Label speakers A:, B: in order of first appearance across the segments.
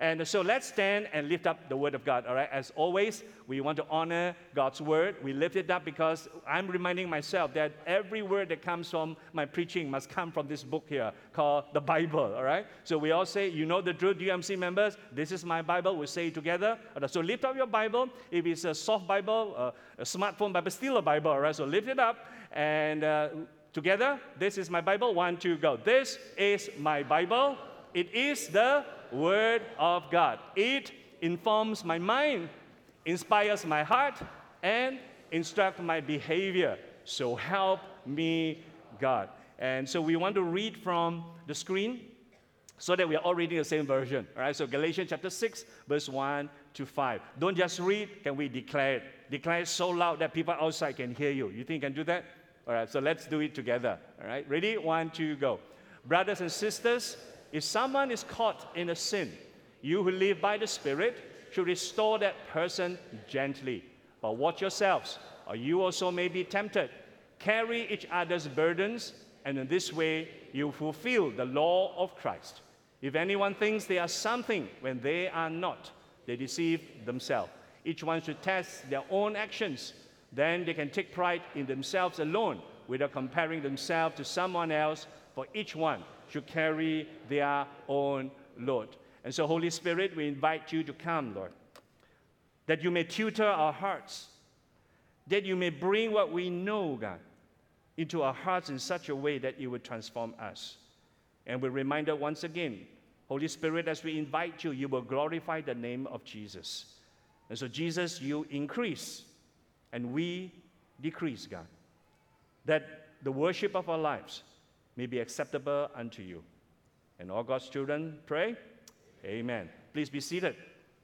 A: And so let's stand and lift up the Word of God, all right? As always, we want to honor God's Word. We lift it up because I'm reminding myself that every word that comes from my preaching must come from this book here called the Bible, all right? So we all say, you know the truth, UMC members, this is my Bible. We say it together. So lift up your Bible. If it's a soft Bible, a smartphone Bible, still a Bible, all right? So lift it up and together, this is my Bible. 1, 2, go. This is my Bible. It is the Word of God. It informs my mind, inspires my heart, and instructs my behavior. So help me, God. And so we want to read from the screen so that we are all reading the same version. All right, so Galatians chapter 6, verse 1 to 5. Don't just read, can we declare it? Declare it so loud that people outside can hear you. You think you can do that? All right, so let's do it together. All right, ready? 1, 2, go. Brothers and sisters, if someone is caught in a sin, you who live by the Spirit should restore that person gently. But watch yourselves, or you also may be tempted. Carry each other's burdens, and in this way you fulfill the law of Christ. If anyone thinks they are something when they are not, they deceive themselves. Each one should test their own actions. Then they can take pride in themselves alone without comparing themselves to someone else, for each one should carry their own load. And so, Holy Spirit, we invite you to come, Lord, that you may tutor our hearts, that you may bring what we know, God, into our hearts in such a way that it would transform us. And we're reminded once again, Holy Spirit, as we invite you, you will glorify the name of Jesus. And so, Jesus, you increase, and we decrease, God, that the worship of our lives may be acceptable unto you. And all God's children pray, amen. Please be seated.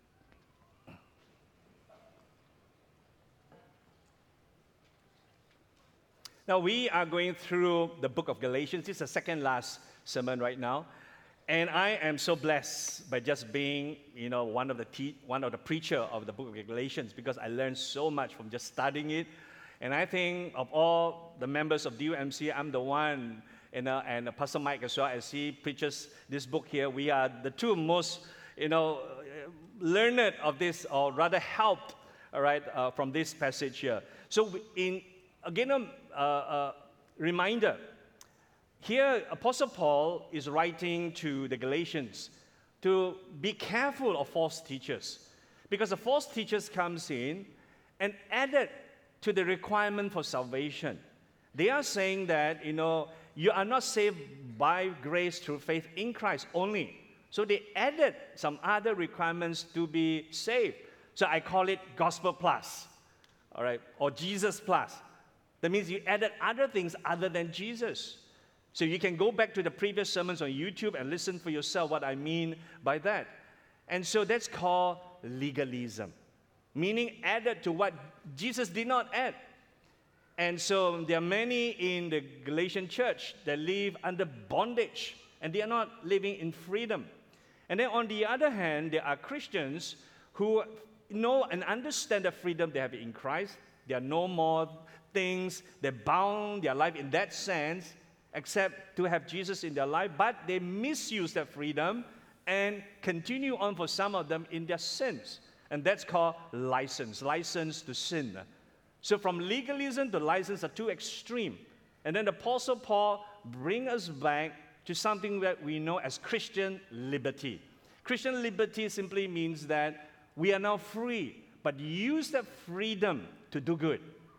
A: Now, we are going through the book of Galatians. This is the second last sermon right now. And I am so blessed by just being, one of the preacher of the book of Galatians, because I learned so much from just studying it. And I think of all the members of DUMC, I'm the one, and Pastor Mike as well, as he preaches this book here. We are the two most, learned of this, or rather helped, all right, from this passage here. So reminder. Here, Apostle Paul is writing to the Galatians to be careful of false teachers, because the false teachers comes in and added to the requirement for salvation. They are saying that, you are not saved by grace through faith in Christ only. So they added some other requirements to be saved. So I call it gospel plus, all right, or Jesus plus. That means you added other things other than Jesus. So you can go back to the previous sermons on YouTube and listen for yourself what I mean by that. And so that's called legalism, meaning added to what Jesus did not add. And so there are many in the Galatian church that live under bondage, and they are not living in freedom. And then on the other hand, there are Christians who know and understand the freedom they have in Christ. There are no more things that bound their life in that sense, except to have Jesus in their life, but they misuse that freedom and continue on for some of them in their sins. And that's called license to sin. So from legalism to license are two extreme. And then the Apostle Paul brings us back to something that we know as Christian liberty. Christian liberty simply means that we are now free, but use that freedom to do good.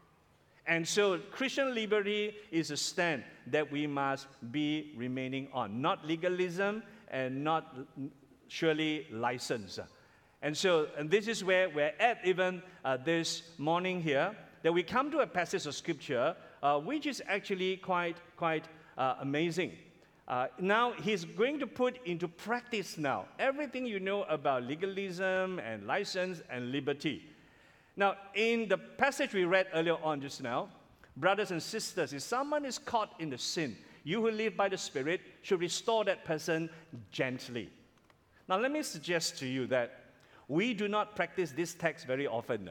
A: And so Christian liberty is a stand that we must be remaining on. Not legalism and not surely license. And this is where we're at even this morning here, that we come to a passage of Scripture which is actually quite amazing. Now, he's going to put into practice now everything you know about legalism and license and liberty. Now, in the passage we read earlier on just now, brothers and sisters, if someone is caught in the sin, you who live by the Spirit should restore that person gently. Now, let me suggest to you that we do not practice this text very often.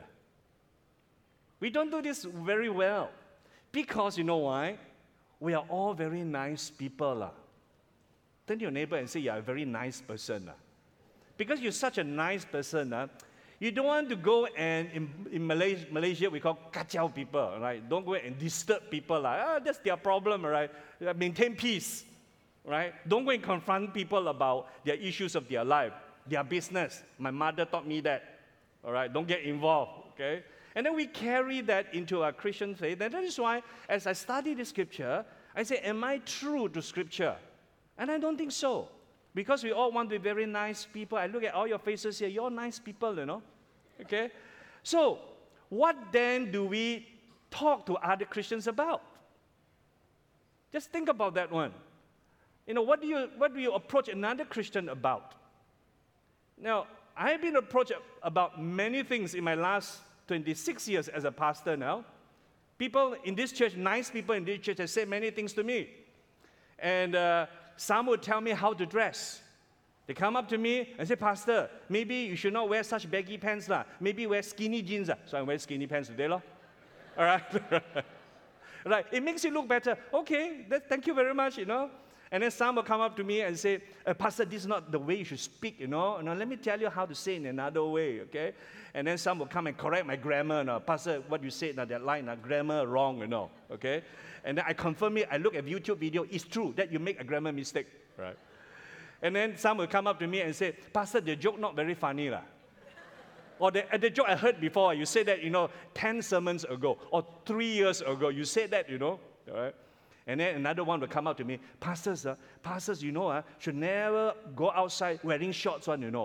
A: We don't do this very well. Because you know why? We are all very nice people. Turn to your neighbor and say, you're a very nice person. because you're such a nice person, you don't want to go and, in Malaysia, we call kacau people, right? Don't go and disturb people. That's their problem, right? Maintain peace, right? Don't go and confront people about their issues of their life, their business. My mother taught me that, all right? Don't get involved, okay? And then we carry that into our Christian faith. And that is why, as I study the Scripture, I say, am I true to Scripture? And I don't think so. Because we all want to be very nice people. I look at all your faces here. You're nice people, Okay? So, what then do we talk to other Christians about? Just think about that one. What do you approach another Christian about? Now, I've been approached about many things in my last 26 years as a pastor now. People in this church, nice people in this church, have said many things to me. And some would tell me how to dress. They come up to me and say, Pastor, maybe you should not wear such baggy pants. Maybe wear skinny jeans. So I wear skinny pants today. All right? Right. It makes you look better. Okay, thank you very much, And then some will come up to me and say, Pastor, this is not the way you should speak, let me tell you how to say it in another way, okay? And then some will come and correct my grammar, Pastor, what you said, that line, grammar wrong, okay? And then I confirm it, I look at YouTube video, it's true that you make a grammar mistake, right? And then some will come up to me and say, Pastor, the joke not very funny, Or the joke I heard before, you said that, 10 sermons ago, or 3 years ago, you said that, all right? And then another one will come up to me, Pastors, should never go outside wearing shorts,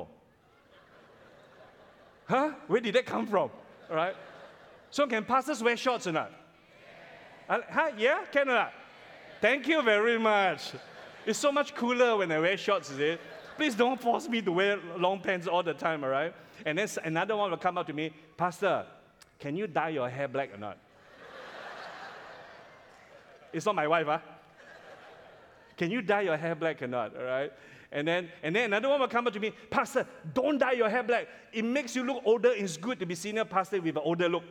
A: Huh? Where did that come from? All right? So can pastors wear shorts or not? Yeah? Can or not? Thank you very much. It's so much cooler when I wear shorts, is it? Please don't force me to wear long pants all the time, all right? And then another one will come up to me, Pastor, can you dye your hair black or not? It's not my wife, Can you dye your hair black or not, all right? And then another one will come up to me, Pastor, don't dye your hair black. It makes you look older. It's good to be senior pastor with an older look.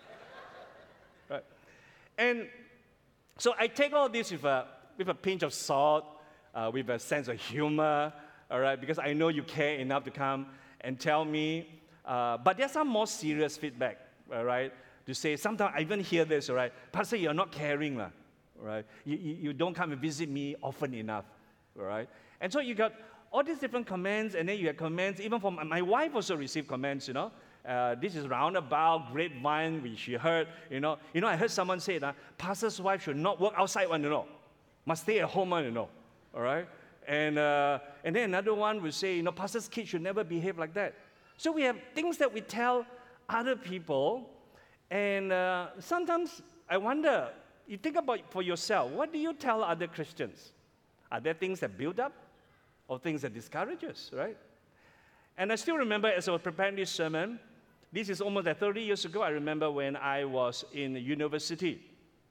A: Right? And so I take all this with a pinch of salt, with a sense of humor, all right, because I know you care enough to come and tell me. But there's some more serious feedback, all right, to say, sometimes I even hear this, all right, Pastor, you're not caring, right? You don't come and visit me often enough, all right? And so you got all these different comments, and then you have comments, even from my wife also received comments, this is roundabout, grapevine, which she heard, I heard someone say that pastor's wife should not work outside, must stay at home, all right? And then another one will say, pastor's kids should never behave like that. So we have things that we tell other people, and sometimes I wonder, you think about it for yourself, what do you tell other Christians? Are there things that build up or things that discourage us, right? And I still remember as I was preparing this sermon, this is almost 30 years ago, I remember when I was in university.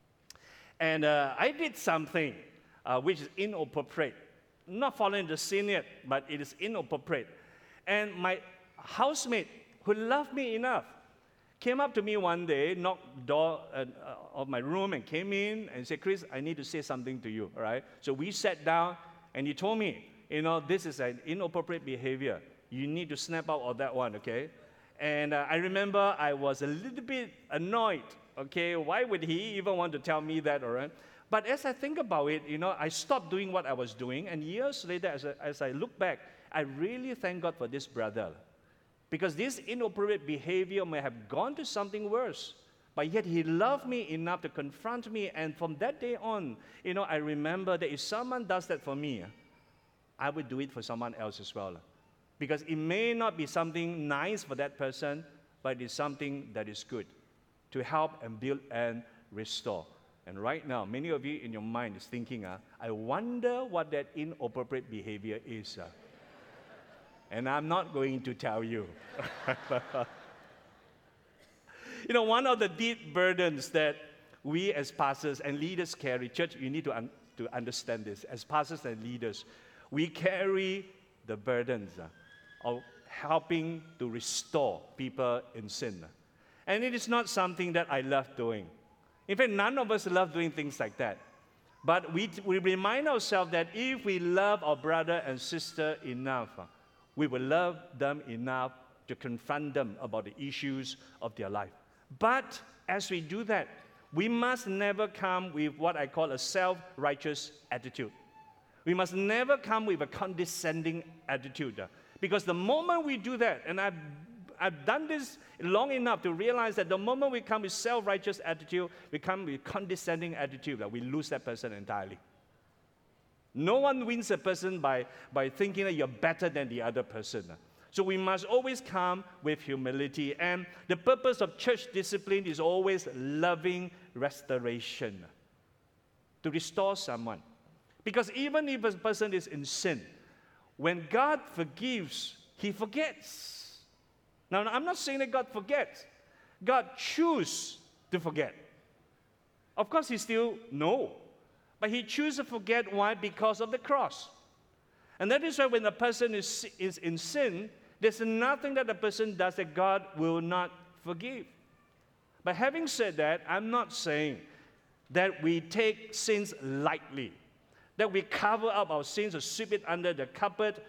A: And I did something which is inappropriate. Not following the scene yet, but it is inappropriate. And my housemate, who loved me enough, came up to me one day, knocked the door of my room and came in and said, Chris, I need to say something to you, all right? So we sat down and he told me, this is an inappropriate behavior. You need to snap out of that one, okay? And I remember I was a little bit annoyed, okay? Why would he even want to tell me that, all right? But as I think about it, I stopped doing what I was doing. And years later, as I look back, I really thank God for this brother. Because this inappropriate behavior may have gone to something worse. But yet he loved me enough to confront me. And from that day on, I remember that if someone does that for me, I would do it for someone else as well. Because it may not be something nice for that person, but it's something that is good to help and build and restore. And right now, many of you in your mind is thinking, I wonder what that inappropriate behavior is. And I'm not going to tell you. One of the deep burdens that we as pastors and leaders carry, church, you need to understand this. As pastors and leaders, we carry the burdens of helping to restore people in sin. And it is not something that I love doing. In fact, none of us love doing things like that. But we remind ourselves that if we love our brother and sister enough, we will love them enough to confront them about the issues of their life. But as we do that, we must never come with what I call a self-righteous attitude. We must never come with a condescending attitude. Because the moment we do that, and I've done this long enough to realize that the moment we come with self-righteous attitude, we come with condescending attitude, that we lose that person entirely. No one wins a person by thinking that you're better than the other person. So we must always come with humility. And the purpose of church discipline is always loving restoration, to restore someone. Because even if a person is in sin, when God forgives, He forgets. Now, I'm not saying that God forgets. God chooses to forget. Of course, He still knows. But He chooses to forget. Why? Because of the cross. And that is why when a person is in sin, there's nothing that the person does that God will not forgive. But having said that, I'm not saying that we take sins lightly, that we cover up our sins or sweep it under the carpet.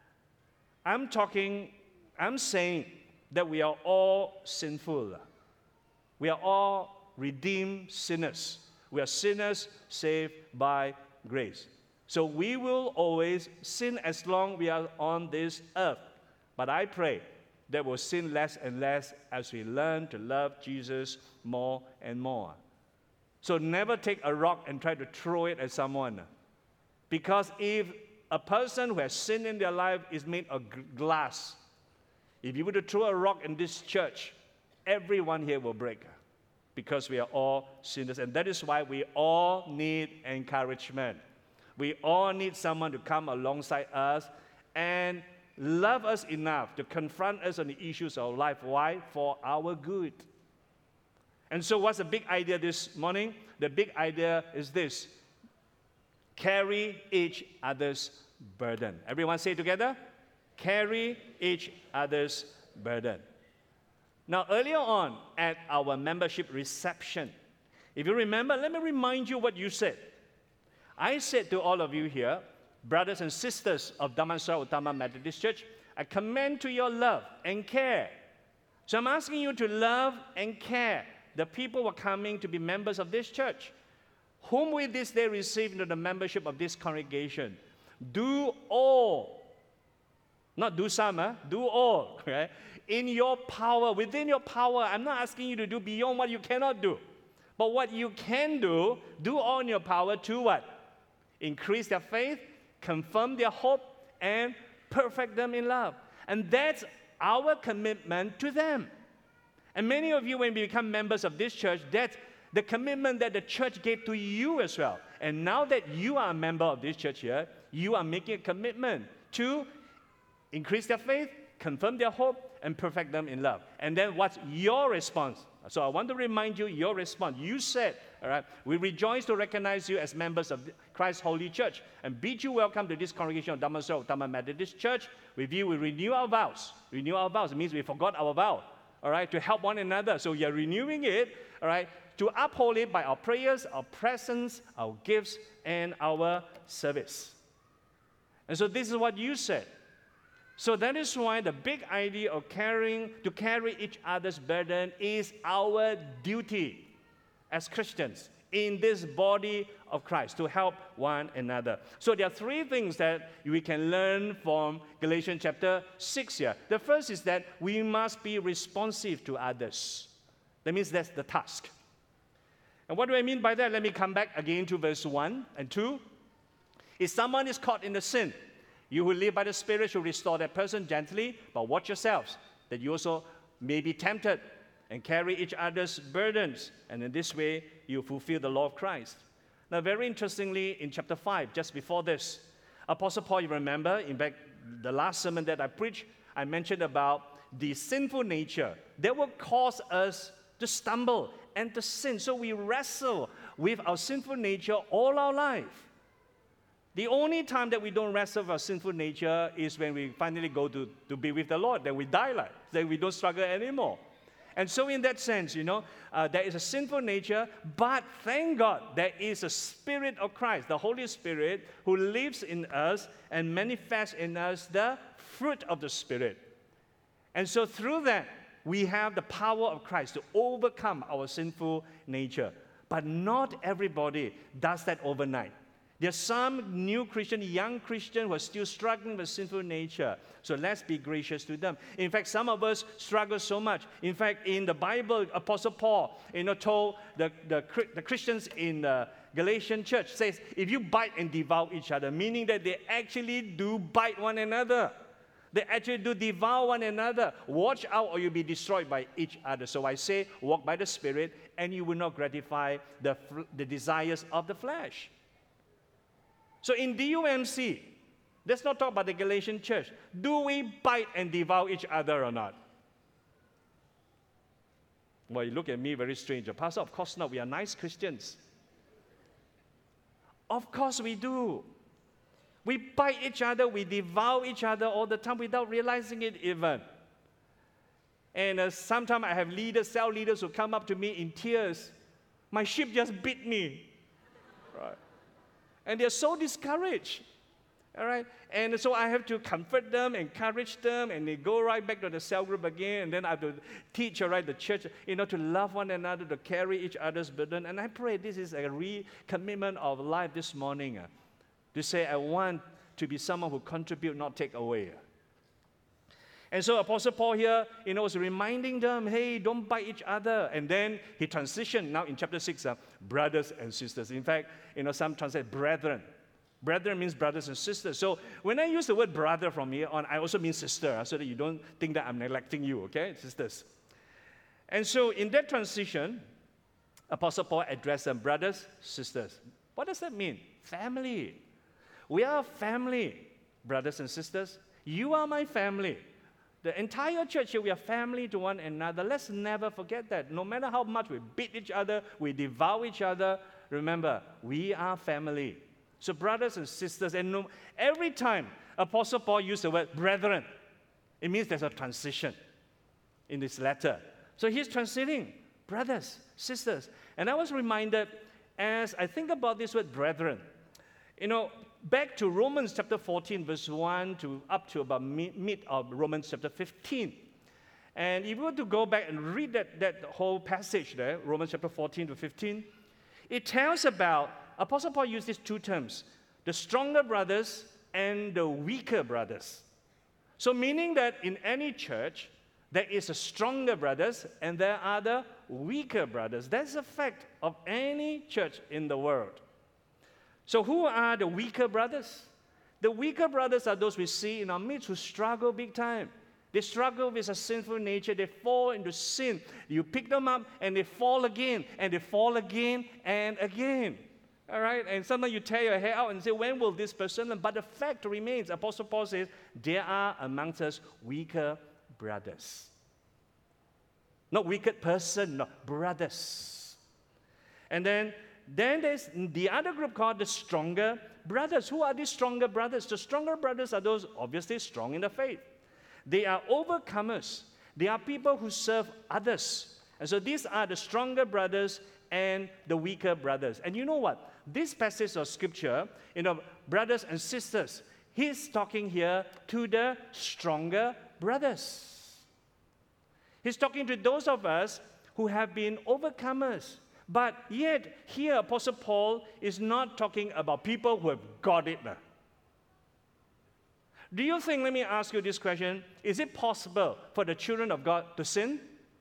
A: I'm saying that we are all sinful. We are all redeemed sinners. We are sinners saved by grace. So we will always sin as long as we are on this earth. But I pray that we'll sin less and less as we learn to love Jesus more and more. So never take a rock and try to throw it at someone. Because if a person who has sin in their life is made of glass, if you were to throw a rock in this church, everyone here will break. Because we are all sinners. And that is why we all need encouragement. We all need someone to come alongside us and love us enough to confront us on the issues of life. Why? For our good. And so what's the big idea this morning? The big idea is this: carry each other's burden. Everyone say it together. Carry each other's burden. Now, earlier on at our membership reception, if you remember, let me remind you what you said. I said to all of you here, brothers and sisters of Damansara Utama Methodist Church, I commend to your love and care. So I'm asking you to love and care the people who are coming to be members of this church, whom we this day receive into the membership of this congregation. Do all, not do some, do all, right? In your power, within your power. I'm not asking you to do beyond what you cannot do. But what you can do all in your power to what? Increase their faith, confirm their hope, and perfect them in love. And that's our commitment to them. And many of you, when we become members of this church, that's the commitment that the church gave to you as well. And now that you are a member of this church here, you are making a commitment to increase their faith, confirm their hope, and perfect them in love. And then what's your response? So I want to remind you your response. You said, all right, we rejoice to recognize you as members of Christ's Holy Church and bid you welcome to this congregation of Damansara Utama Methodist Church. With you, we renew our vows. Renew our vows. It means we forgot our vow, all right, to help one another. So you're renewing it, all right, to uphold it by our prayers, our presence, our gifts, and our service. And so this is what you said. So that is why the big idea of carry each other's burden is our duty as Christians in this body of Christ, to help one another. So there are three things that we can learn from Galatians chapter 6 here. The first is that we must be responsive to others. That means that's the task. And what do I mean by that? Let me come back again to verse 1 and 2. If someone is caught in the sin, you who live by the Spirit should restore that person gently, but watch yourselves, that you also may be tempted and carry each other's burdens. And in this way, you fulfill the law of Christ. Now, very interestingly, in chapter 5, just before this, Apostle Paul, you remember, in fact, the last sermon that I preached, I mentioned about the sinful nature that will cause us to stumble and to sin. So we wrestle with our sinful nature all our life. The only time that we don't wrestle with our sinful nature is when we finally go to be with the Lord. Then we die then we don't struggle anymore. And so in that sense, there is a sinful nature, but thank God there is a Spirit of Christ, the Holy Spirit, who lives in us and manifests in us the fruit of the Spirit. And so through that, we have the power of Christ to overcome our sinful nature. But not everybody does that overnight. There are some new Christian, young Christian who are still struggling with sinful nature. So let's be gracious to them. In fact, some of us struggle so much. In fact, in the Bible, Apostle Paul, told the Christians in the Galatian church, says, if you bite and devour each other, meaning that they actually do bite one another. They actually do devour one another. Watch out or you'll be destroyed by each other. So I say, walk by the Spirit, and you will not gratify the desires of the flesh. So in DUMC, let's not talk about the Galatian church. Do we bite and devour each other or not? Well, you look at me very strange. Pastor, of course not. We are nice Christians. Of course we do. We bite each other, we devour each other all the time without realizing it even. And sometimes I have cell leaders who come up to me in tears. My sheep just bit me. Right? And they're so discouraged. All right? And so I have to comfort them, encourage them, and they go right back to the cell group again. And then I have to teach, the church, to love one another, to carry each other's burden. And I pray this is a recommitment of life this morning. To say, I want to be someone who contribute, not take away. And so Apostle Paul here, was reminding them, hey, don't bite each other. And then he transitioned now in chapter 6, brothers and sisters. In fact, some translate brethren. Brethren means brothers and sisters. So when I use the word brother from here on, I also mean sister, so that you don't think that I'm neglecting you, okay, sisters. And so in that transition, Apostle Paul addressed them, brothers, sisters. What does that mean? Family. We are a family, brothers and sisters. You are my family. The entire church here, we are family to one another. Let's never forget that. No matter how much we beat each other, we devour each other, remember, we are family. So brothers and sisters, and every time Apostle Paul used the word brethren, it means there's a transition in this letter. So he's transiting, brothers, sisters. And I was reminded, as I think about this word brethren, back to Romans chapter 14, verse 1 to up to about mid of Romans chapter 15. And if you were to go back and read that whole passage there, Romans chapter 14 to 15, it tells about, Apostle Paul used these two terms, the stronger brothers and the weaker brothers. So meaning that in any church, there is a stronger brothers and there are the weaker brothers. That's a fact of any church in the world. So who are the weaker brothers? The weaker brothers are those we see in our midst who struggle big time. They struggle with a sinful nature. They fall into sin. You pick them up and they fall again, and they fall again and again. All right? And sometimes you tear your hair out and say, when will this person learn? But the fact remains, Apostle Paul says, there are amongst us weaker brothers. Not wicked person, no, brothers. And then there's the other group called the stronger brothers. Who are these stronger brothers? The stronger brothers are those obviously strong in the faith. They are overcomers. They are people who serve others. And so these are the stronger brothers and the weaker brothers. And you know what? This passage of scripture, brothers and sisters, he's talking here to the stronger brothers. He's talking to those of us who have been overcomers. But yet, here Apostle Paul is not talking about people who have got it. Do you think, let me ask you this question, is it possible for the children of God to sin?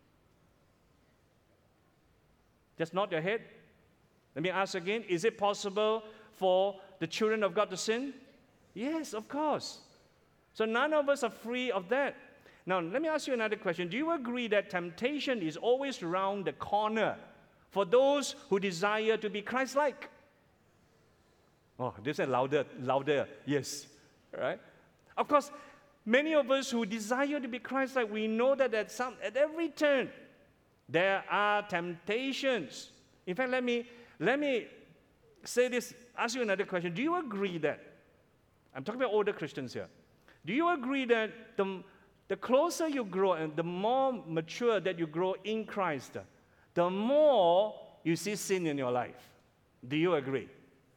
A: Just nod your head. Let me ask again, is it possible for the children of God to sin? Yes, of course. So none of us are free of that. Now, let me ask you another question. Do you agree that temptation is always around the corner for those who desire to be Christ-like? Oh, they said louder. Yes, right? Of course, many of us who desire to be Christ-like, we know that at every turn, there are temptations. In fact, let me say this, ask you another question. Do you agree that, I'm talking about older Christians here, do you agree that the The closer you grow and the more mature that you grow in Christ, the more you see sin in your life. Do you agree?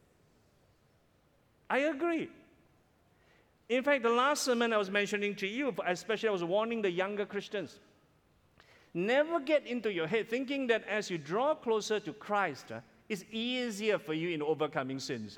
A: I agree. In fact, the last sermon I was mentioning to you, especially I was warning the younger Christians, never get into your head thinking that as you draw closer to Christ, it's easier for you in overcoming sins.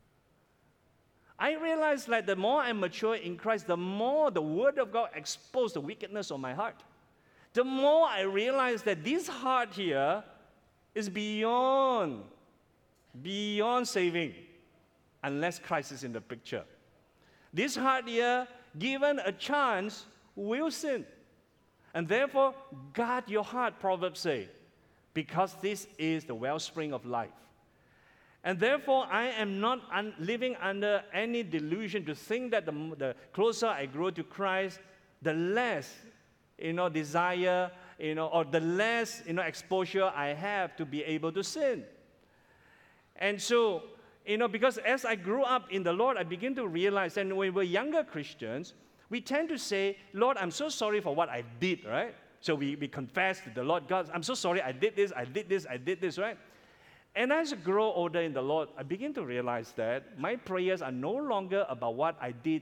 A: I realize that the more I mature in Christ, the more the Word of God exposed the wickedness of my heart. The more I realize that this heart here is beyond saving, unless Christ is in the picture. This heart here, given a chance, will sin. And therefore, guard your heart, Proverbs say, because this is the wellspring of life. And therefore, I am not living under any delusion to think that the closer I grow to Christ, the less, desire, or the less, exposure I have to be able to sin. And so, because as I grew up in the Lord, I begin to realize, and when we're younger Christians, we tend to say, Lord, I'm so sorry for what I did, right? So we confess to the Lord, God, I'm so sorry, I did this, right? And as I grow older in the Lord, I begin to realize that my prayers are no longer about what I did.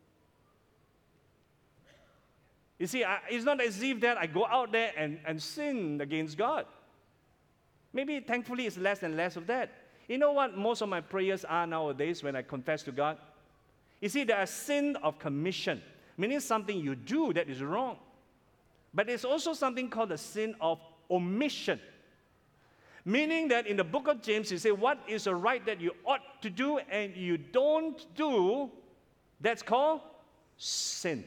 A: You see, it's not as if that I go out there and sin against God. Maybe, thankfully, it's less and less of that. You know what most of my prayers are nowadays when I confess to God? You see, there are sin of commission, meaning something you do that is wrong. But there's also something called the sin of omission. Meaning that in the book of James, you say, what is a right that you ought to do and you don't do, that's called sin.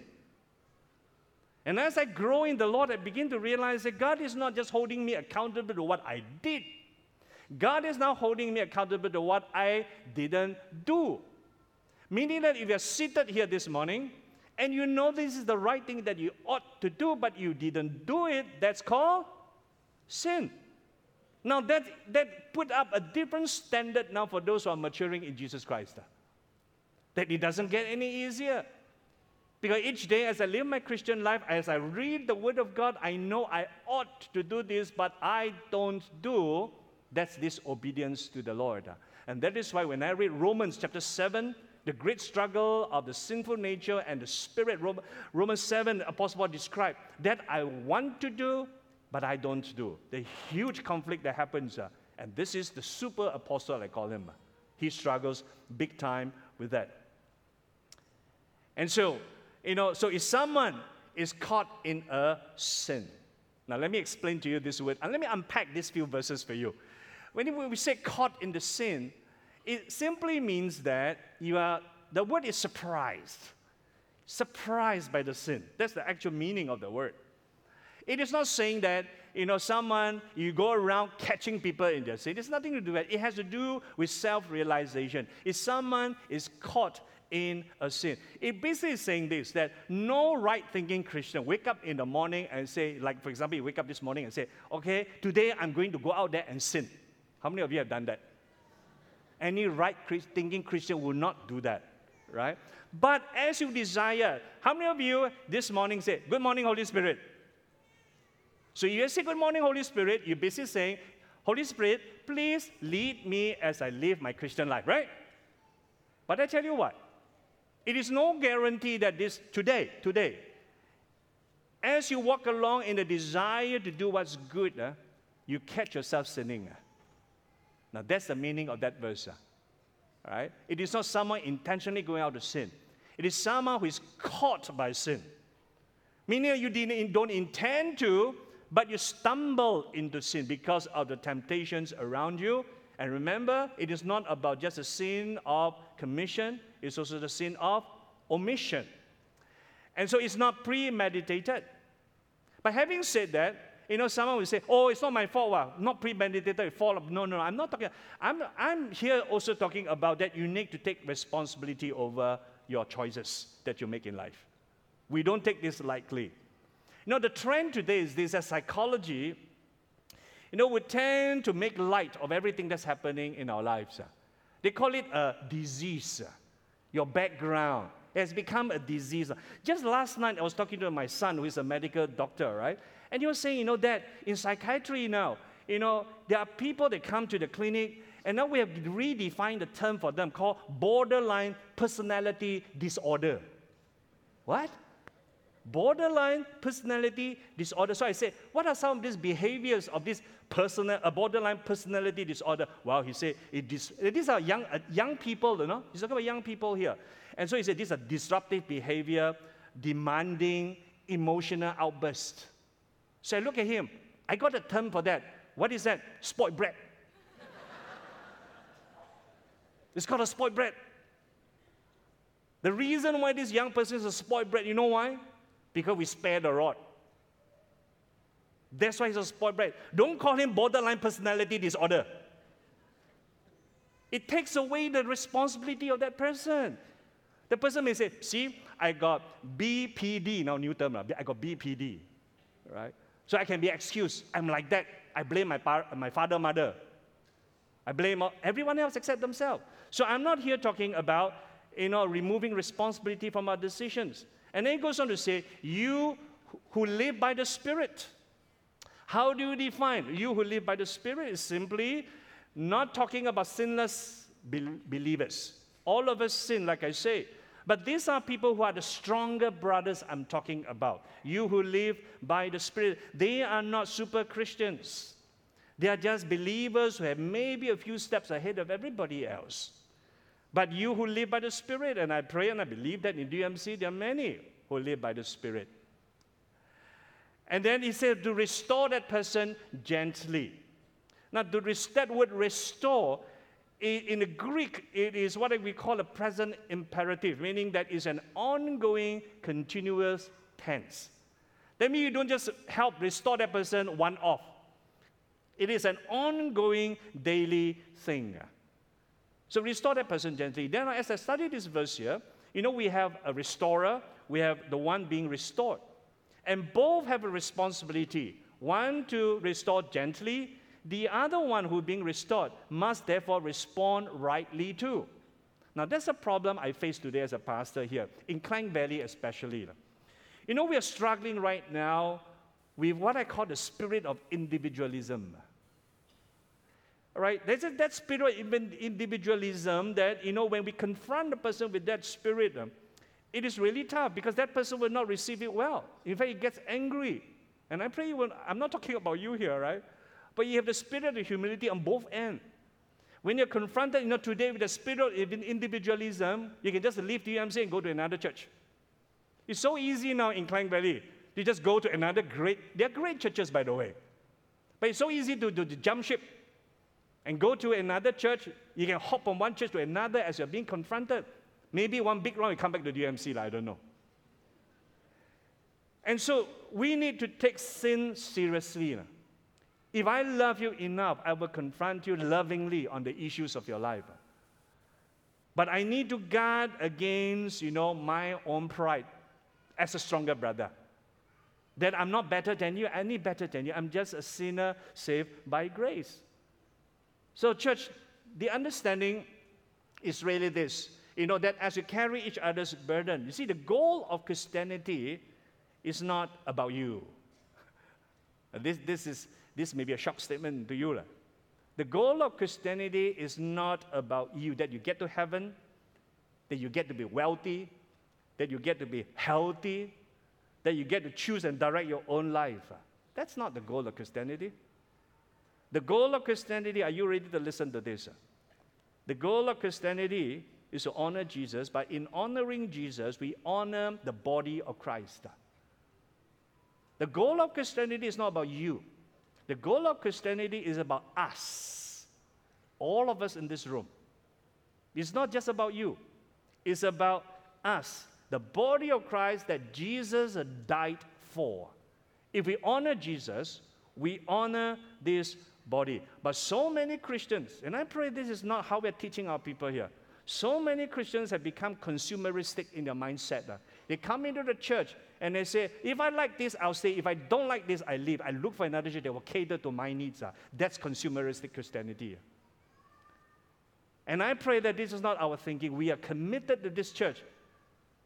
A: And as I grow in the Lord, I begin to realize that God is not just holding me accountable to what I did. God is now holding me accountable to what I didn't do. Meaning that if you're seated here this morning, and you know this is the right thing that you ought to do, but you didn't do it, that's called sin. Now that put up a different standard now for those who are maturing in Jesus Christ. That it doesn't get any easier. Because each day as I live my Christian life, as I read the Word of God, I know I ought to do this, but I don't do. That's disobedience to the Lord. And that is why when I read Romans chapter 7, the great struggle of the sinful nature and the spirit, Romans 7, Apostle Paul described, that I want to do, but I don't do. The huge conflict that happens, and this is the super apostle, I call him. He struggles big time with that. And so, so if someone is caught in a sin, now let me explain to you this word, and let me unpack these few verses for you. When we say caught in the sin, it simply means that the word is surprised. Surprised by the sin. That's the actual meaning of the word. It is not saying that, you go around catching people in their sin. It's nothing to do with that. It has to do with self-realization. If someone is caught in a sin. It basically is saying this, that no right-thinking Christian wake up in the morning and say, like, for example, you wake up this morning and say, okay, today I'm going to go out there and sin. How many of you have done that? Any right-thinking Christian will not do that, right? But as you desire, how many of you this morning say, good morning, Holy Spirit? So you say, good morning, Holy Spirit, you're basically saying, Holy Spirit, please lead me as I live my Christian life, right? But I tell you what, it is no guarantee that today, as you walk along in the desire to do what's good, you catch yourself sinning. Now that's the meaning of that verse. Right? It is not someone intentionally going out to sin. It is someone who is caught by sin. Meaning you don't intend to, but you stumble into sin because of the temptations around you. And remember, it is not about just the sin of commission, it's also the sin of omission. And so it's not premeditated. But having said that, someone will say, oh, it's not my fault, not premeditated, fault. No, I'm not talking. I'm here also talking about that you need to take responsibility over your choices that you make in life. We don't take this lightly. The trend today is this, as psychology, we tend to make light of everything that's happening in our lives. They call it a disease, your background, It has become a disease. Just last night, I was talking to my son, who is a medical doctor, right? And he was saying, that in psychiatry now, there are people that come to the clinic, and now we have redefined the term for them called borderline personality disorder. What? Borderline personality disorder. So I said, what are some of these behaviors of this borderline personality disorder? Well, he said, these are young people, He's talking about young people here. And so he said, these are disruptive behavior, demanding, emotional outburst. So I look at him. I got a term for that. What is that? Spoiled brat. It's called a spoiled brat. The reason why this young person is a spoiled brat, you know why? Because we spare the rod. That's why he's a spoiled brat. Don't call him borderline personality disorder. It takes away the responsibility of that person. The person may say, see, I got BPD, now new term, I got BPD, right? So I can be excused. I'm like that. I blame my father, mother. I blame everyone else except themselves. So I'm not here talking about, removing responsibility from our decisions. And then he goes on to say, you who live by the Spirit. How do you define? You who live by the Spirit is simply not talking about sinless believers. All of us sin, like I say. But these are people who are the stronger brothers I'm talking about. You who live by the Spirit. They are not super Christians. They are just believers who have maybe a few steps ahead of everybody else. But you who live by the Spirit, and I pray and I believe that in DMC there are many who live by the Spirit. And then he said to restore that person gently. Now, that word restore, in the Greek, it is what we call a present imperative, meaning that it's an ongoing, continuous tense. That means you don't just help restore that person one-off. It is an ongoing, daily thing. So restore that person gently. Then as I study this verse here, we have a restorer, we have the one being restored. And both have a responsibility. One to restore gently, the other one who being restored must therefore respond rightly too. Now that's a problem I face today as a pastor here, in Klang Valley especially. We are struggling right now with what I call the spirit of individualism. All right, there's that spirit of individualism that, when we confront the person with that spirit, it is really tough because that person will not receive it well. In fact, he gets angry. And I pray I'm not talking about you here, right? But you have the spirit of humility on both ends. When you're confronted, today with the spirit of individualism, you can just leave DMC and go to another church. It's so easy now in Klang Valley. You just go to they're great churches, by the way. But it's so easy to jump ship and go to another church. You can hop from one church to another as you're being confronted. Maybe one big round, you come back to DMC, I don't know. And so we need to take sin seriously. If I love you enough, I will confront you lovingly on the issues of your life. But I need to guard against, my own pride as a stronger brother. That I'm not better than you, any better than you. I'm just a sinner saved by grace. So church, the understanding is really this, that as you carry each other's burden, you see, the goal of Christianity is not about you. This may be a shock statement to you. The goal of Christianity is not about you, that you get to heaven, that you get to be wealthy, that you get to be healthy, that you get to choose and direct your own life. That's not the goal of Christianity. The goal of Christianity, are you ready to listen to this? The goal of Christianity is to honor Jesus. But in honoring Jesus, we honor the body of Christ. The goal of Christianity is not about you. The goal of Christianity is about us. All of us in this room. It's not just about you. It's about us. The body of Christ that Jesus died for. If we honor Jesus, we honor this body. But so many Christians, and I pray this is not how we're teaching our people here. So many Christians have become consumeristic in their mindset. They come into the church and they say, if I like this, I'll stay. If I don't like this, I leave. I look for another church that will cater to my needs. That's consumeristic Christianity. And I pray that this is not our thinking. We are committed to this church.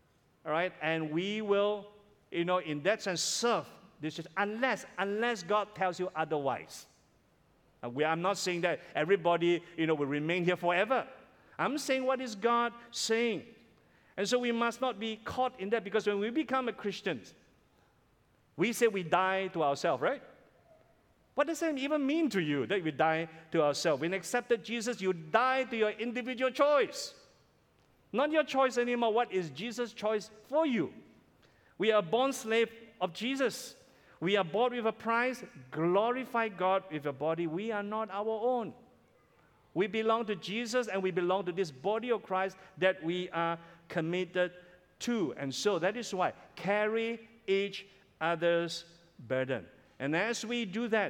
A: all right? And we will, in that sense, serve this church unless God tells you otherwise. I'm not saying that everybody, will remain here forever. I'm saying what is God saying. And so we must not be caught in that, because when we become a Christian, we say we die to ourselves, right? What does that even mean to you, that we die to ourselves? When you accepted Jesus, you die to your individual choice. Not your choice anymore. What is Jesus' choice for you? We are born slave of Jesus. We are bought with a price. Glorify God with a body. We are not our own. We belong to Jesus, and we belong to this body of Christ that we are committed to. And so that is why, carry each other's burden. And as we do that,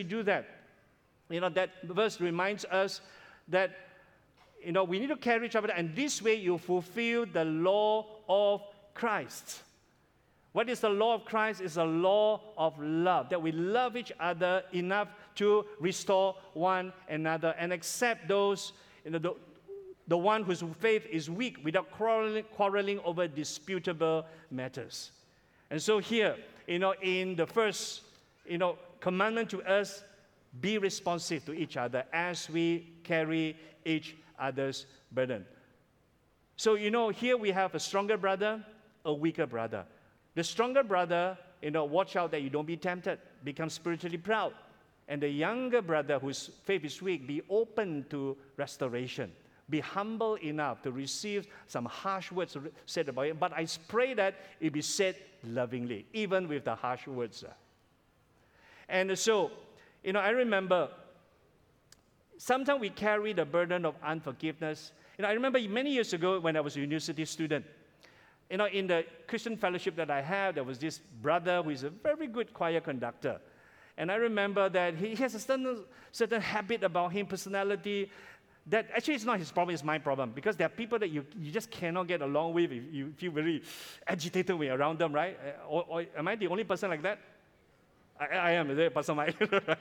A: that verse reminds us that, we need to carry each other, and this way you fulfill the law of Christ. What is the law of Christ? It's a law of love, that we love each other enough to restore one another and accept those, the one whose faith is weak, without quarreling over disputable matters. And so here, in the first, commandment to us, be responsive to each other as we carry each other's burden. So, here we have a stronger brother, a weaker brother. The stronger brother, watch out that you don't be tempted, become spiritually proud. And the younger brother, whose faith is weak, be open to restoration. Be humble enough to receive some harsh words said about him. But I pray that it be said lovingly, even with the harsh words. And so, I remember sometimes we carry the burden of unforgiveness. I remember many years ago when I was a university student, in the Christian fellowship that I had, there was this brother who is a very good choir conductor. And I remember that he has a certain habit about him, personality, that actually it's not his problem, it's my problem. Because there are people that you just cannot get along with. You feel very agitated when you're around them, right? Or am I the only person like that? I am the person like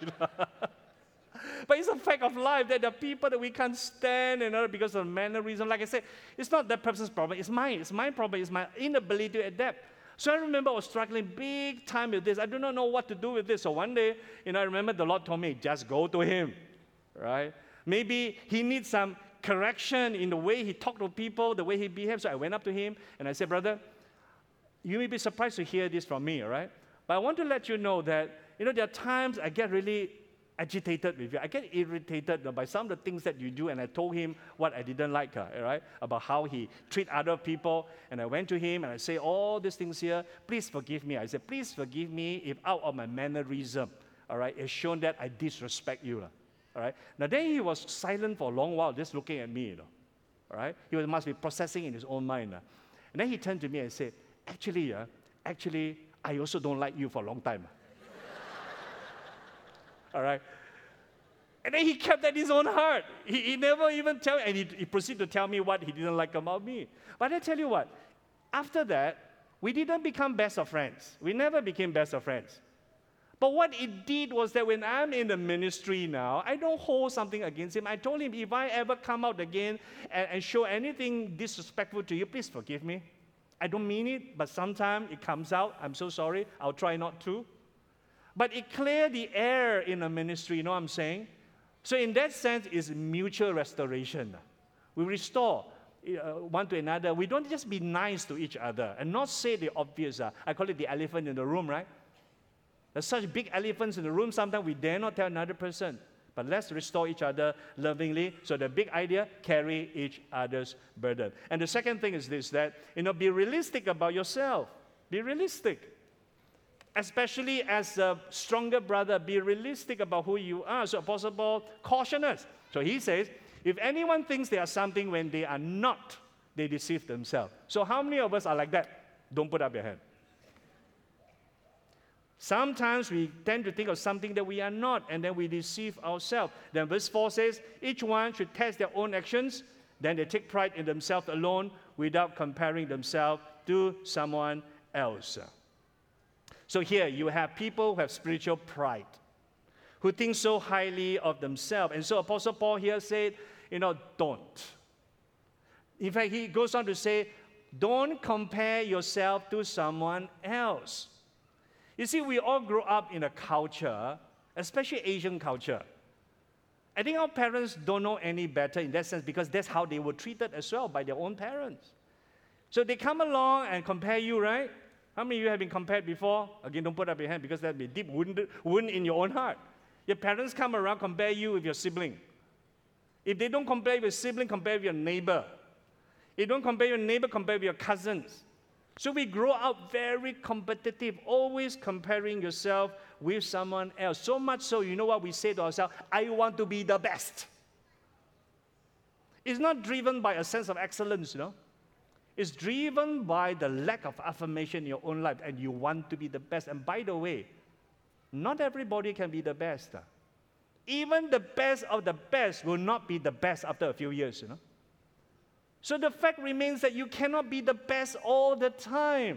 A: But it's a fact of life that there are people that we can't stand because of mannerism. Like I said, it's not that person's problem, it's mine. It's my problem, it's my inability to adapt. So I remember I was struggling big time with this. I do not know what to do with this. So one day, I remember the Lord told me, just go to him, right? Maybe he needs some correction in the way he talked to people, the way he behaved. So I went up to him and I said, brother, you may be surprised to hear this from me, all right? But I want to let you know that, there are times I get really agitated with you. I get irritated by some of the things that you do, and I told him what I didn't like, right? About how he treat other people. And I went to him and I say all these things here. Please forgive me. I said, please forgive me if out of my mannerism, all right, it's shown that I disrespect you, all right? Now then he was silent for a long while, just looking at me, all right? He must be processing in his own mind. And then he turned to me and said, actually, I also don't like you for a long time. All right? And then he kept that in his own heart. He never even tell, and he proceeded to tell me what he didn't like about me. But I tell you what, after that, we didn't become best of friends. We never became best of friends. But what it did was that when I'm in the ministry now, I don't hold something against him. I told him, if I ever come out again and show anything disrespectful to you, please forgive me. I don't mean it, but sometimes it comes out. I'm so sorry. I'll try not to. But it cleared the air in the ministry, you know what I'm saying? So in that sense, it's mutual restoration. We restore one to another. We don't just be nice to each other and not say the obvious. I call it the elephant in the room, right? There's such big elephants in the room, sometimes we dare not tell another person. But let's restore each other lovingly. So the big idea, carry each other's burden. And the second thing is this, that, be realistic about yourself. Be realistic. Especially as a stronger brother, be realistic about who you are. So Apostle Paul cautions us. So he says, if anyone thinks they are something when they are not, they deceive themselves. So how many of us are like that? Don't put up your hand. Sometimes we tend to think of something that we are not, and then we deceive ourselves. Then verse 4 says, each one should test their own actions, then they take pride in themselves alone without comparing themselves to someone else. So here you have people who have spiritual pride, who think so highly of themselves. And so Apostle Paul here said, don't. In fact, he goes on to say, Don't compare yourself to someone else. You see, we all grow up in a culture, especially Asian culture. I think our parents don't know any better in that sense because that's how they were treated as well by their own parents. So they come along and compare you, right? How many of you have been compared before? Again, don't put up your hand because that will be deep wound in your own heart. Your parents come around, compare you with your sibling. If they don't compare with your sibling, compare with your neighbor. If you don't compare your neighbor, compare with your cousins. So we grow up very competitive, always comparing yourself with someone else. So much so, you know what we say to ourselves? I want to be the best. It's not driven by a sense of excellence, It's driven by the lack of affirmation in your own life, and you want to be the best. And by the way, not everybody can be the best. Even the best of the best will not be the best after a few years, So the fact remains that you cannot be the best all the time.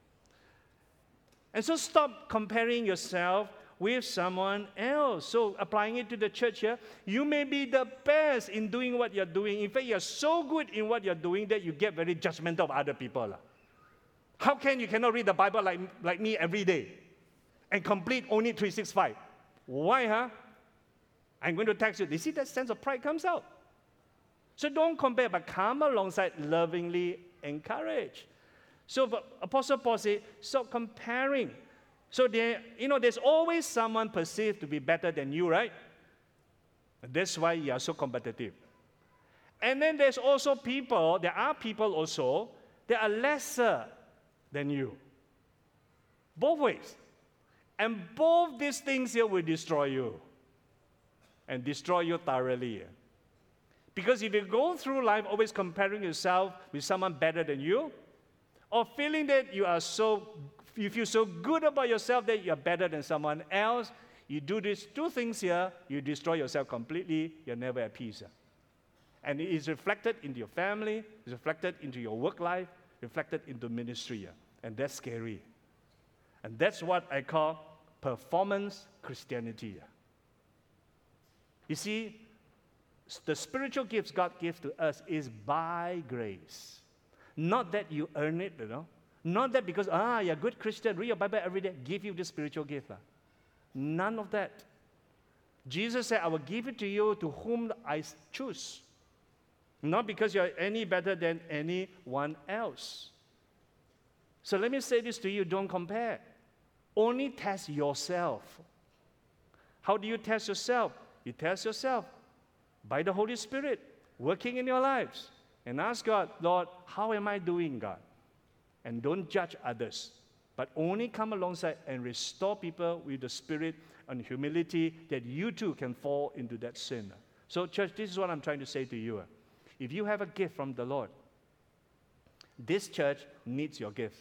A: And so stop comparing yourself with someone else. So applying it to the church here, you may be the best in doing what you're doing. In fact, you're so good in what you're doing that you get very judgmental of other people. How can you cannot read the Bible like me every day and complete only 365? Why, I'm going to text you. You see that sense of pride comes out. So don't compare, but come alongside, lovingly encourage. So Apostle Paul said, stop comparing. So there's always someone perceived to be better than you, right? That's why you are so competitive. And then there are people also that are lesser than you. Both ways. And both these things here will destroy you. And destroy you thoroughly. Because if you go through life always comparing yourself with someone better than you, or feeling that you feel so good about yourself that you're better than someone else, you do these two things here, you destroy yourself completely, you're never at peace. And it is reflected into your family, it's reflected into your work life, reflected into ministry. And that's scary. And that's what I call performance Christianity. You see, the spiritual gifts God gives to us is by grace. Not that you earn it, Not that because, you're a good Christian, read your Bible every day, give you this spiritual gift. None of that. Jesus said, I will give it to you to whom I choose. Not because you're any better than anyone else. So let me say this to you, don't compare. Only test yourself. How do you test yourself? You test yourself by the Holy Spirit working in your lives. And ask God, Lord, how am I doing, God? And don't judge others, but only come alongside and restore people with the spirit and humility that you too can fall into that sin. So, church, this is what I'm trying to say to you. If you have a gift from the Lord, this church needs your gift.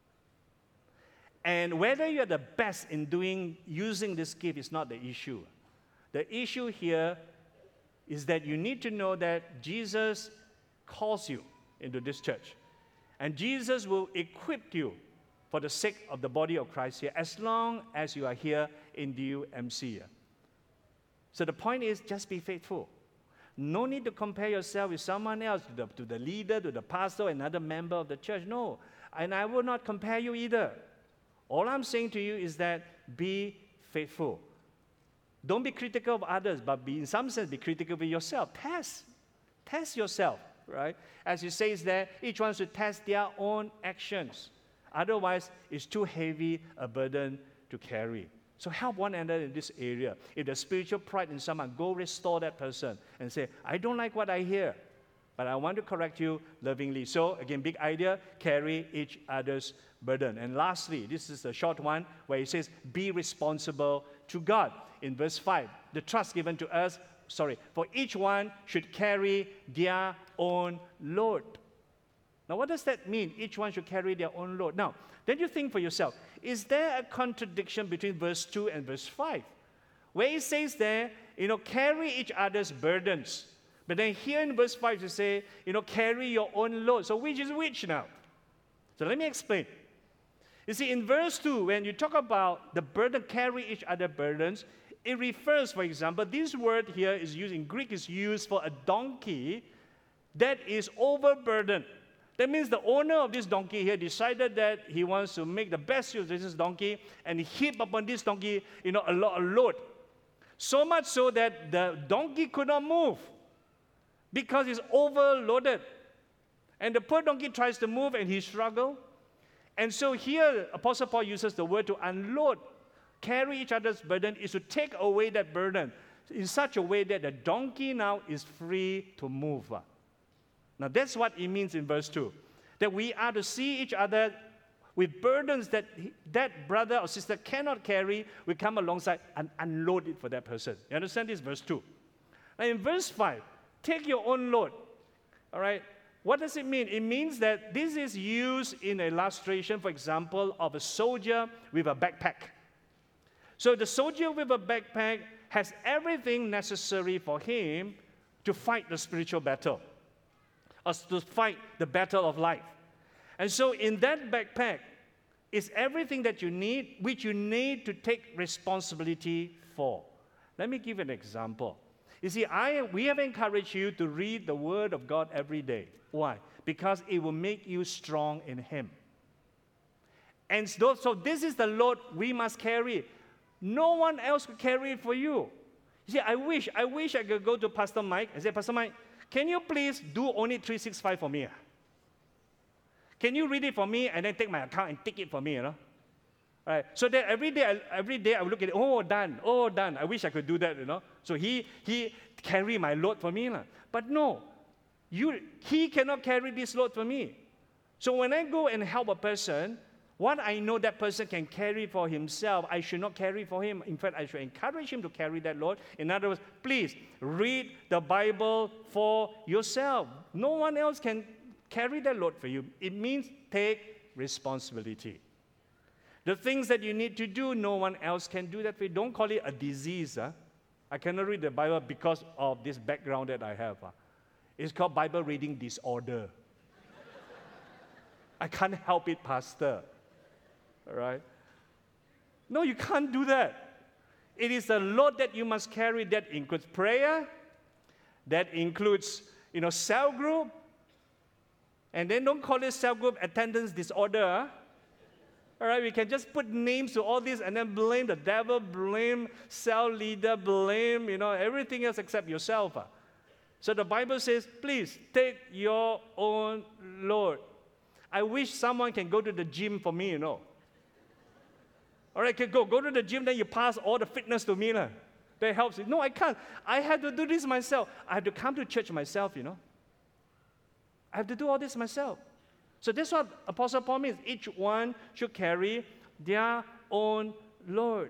A: And whether you're the best in using this gift is not the issue. The issue here is that you need to know that Jesus calls you into this church. And Jesus will equip you for the sake of the body of Christ here, as long as you are here in DUMC. So the point is, just be faithful. No need to compare yourself with someone else, to the leader, to the pastor, another member of the church. No, and I will not compare you either. All I'm saying to you is that be faithful. Don't be critical of others, but in some sense, be critical of yourself. Test yourself, right? As it says there, each one should test their own actions. Otherwise, it's too heavy a burden to carry. So help one another in this area. If there's spiritual pride in someone, go restore that person and say, I don't like what I hear, but I want to correct you lovingly. So again, big idea, carry each other's burden. And lastly, this is a short one where it says, be responsible to God. In verse 5, the trust given to us, for each one should carry their own load. Now, what does that mean? Each one should carry their own load. Now, then you think for yourself, is there a contradiction between verse 2 and verse 5? Where it says there, carry each other's burdens. But then here in verse 5, you say, carry your own load. So which is which now? So let me explain. You see, in verse 2, when you talk about the burden, carry each other's burdens, it refers, for example, this word here is used in Greek, is used for a donkey that is overburdened. That means the owner of this donkey here decided that he wants to make the best use of this donkey, and he heaped upon this donkey, a load. So much so that the donkey could not move because it's overloaded. And the poor donkey tries to move and he struggles. And so here, Apostle Paul uses the word to unload, carry each other's burden, is to take away that burden in such a way that the donkey now is free to move. Now that's what it means in verse 2, that we are to see each other with burdens that that brother or sister cannot carry. We come alongside and unload it for that person. You understand this? Verse 2. Now in verse 5, take your own load. All right? What does it mean? It means that this is used in an illustration, for example, of a soldier with a backpack. So the soldier with a backpack has everything necessary for him to fight the spiritual battle, or to fight the battle of life. And so in that backpack is everything that you need, which you need to take responsibility for. Let me give an example. You see, we have encouraged you to read the Word of God every day. Why? Because it will make you strong in Him. And so this is the load we must carry. No one else will carry it for you. You see, I wish I could go to Pastor Mike and say, Pastor Mike, can you please do only 365 for me? Can you read it for me and then take my account and take it for me, All right. So that every day I would look at it, oh, done. I wish I could do that, So he carry my load for me. But no, he cannot carry this load for me. So when I go and help a person, what I know that person can carry for himself, I should not carry for him. In fact, I should encourage him to carry that load. In other words, please read the Bible for yourself. No one else can carry that load for you. It means take responsibility. The things that you need to do, no one else can do that for you. Don't call it a disease. I cannot read the Bible because of this background that I have. It's called Bible reading disorder. I can't help it, Pastor. All right? No, you can't do that. It is a load that you must carry that includes prayer, that includes, cell group. And then don't call it cell group attendance disorder. All right, we can just put names to all this and then blame the devil, blame cell leader, blame, everything else except yourself. So the Bible says, please take your own load. I wish someone can go to the gym for me, All right, go to the gym, then you pass all the fitness to me. That helps. No, I can't. I have to do this myself. I have to come to church myself, I have to do all this myself. So that's what Apostle Paul means. Each one should carry their own load.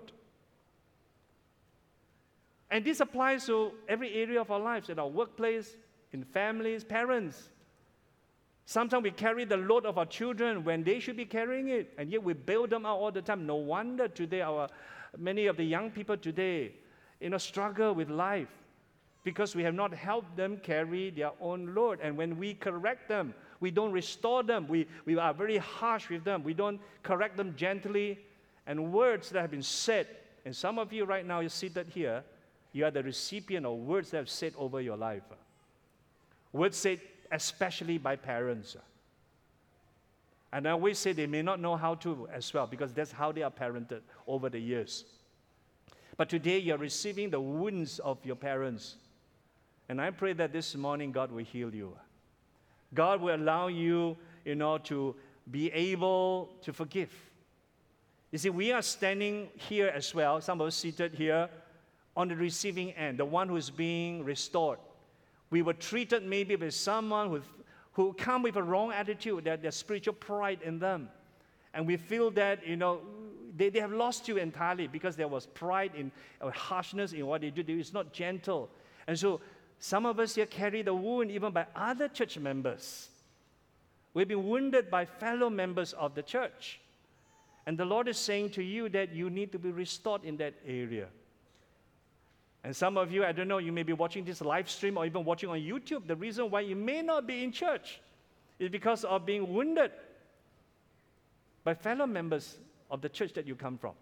A: And this applies to every area of our lives, in our workplace, in families, parents. Sometimes we carry the load of our children when they should be carrying it, and yet we bail them out all the time. No wonder today many of the young people today, struggle with life because we have not helped them carry their own load. And when we correct them, we don't restore them. We are very harsh with them. We don't correct them gently. And words that have been said, and some of you right now, you're seated here, you are the recipient of words that have said over your life. Words said especially by parents. And I always say they may not know how to as well, because that's how they are parented over the years. But today you're receiving the wounds of your parents. And I pray that this morning God will heal you. God will allow you, to be able to forgive. You see, we are standing here as well, some of us seated here, on the receiving end, the one who is being restored. We were treated maybe with someone who come with a wrong attitude, that there's spiritual pride in them. And we feel that, they have lost you entirely because there was pride in or harshness in what they do. It's not gentle. And so some of us here carry the wound even by other church members. We've been wounded by fellow members of the church. And the Lord is saying to you that you need to be restored in that area. And some of you, I don't know, you may be watching this live stream or even watching on YouTube. The reason why you may not be in church is because of being wounded by fellow members of the church that you come from.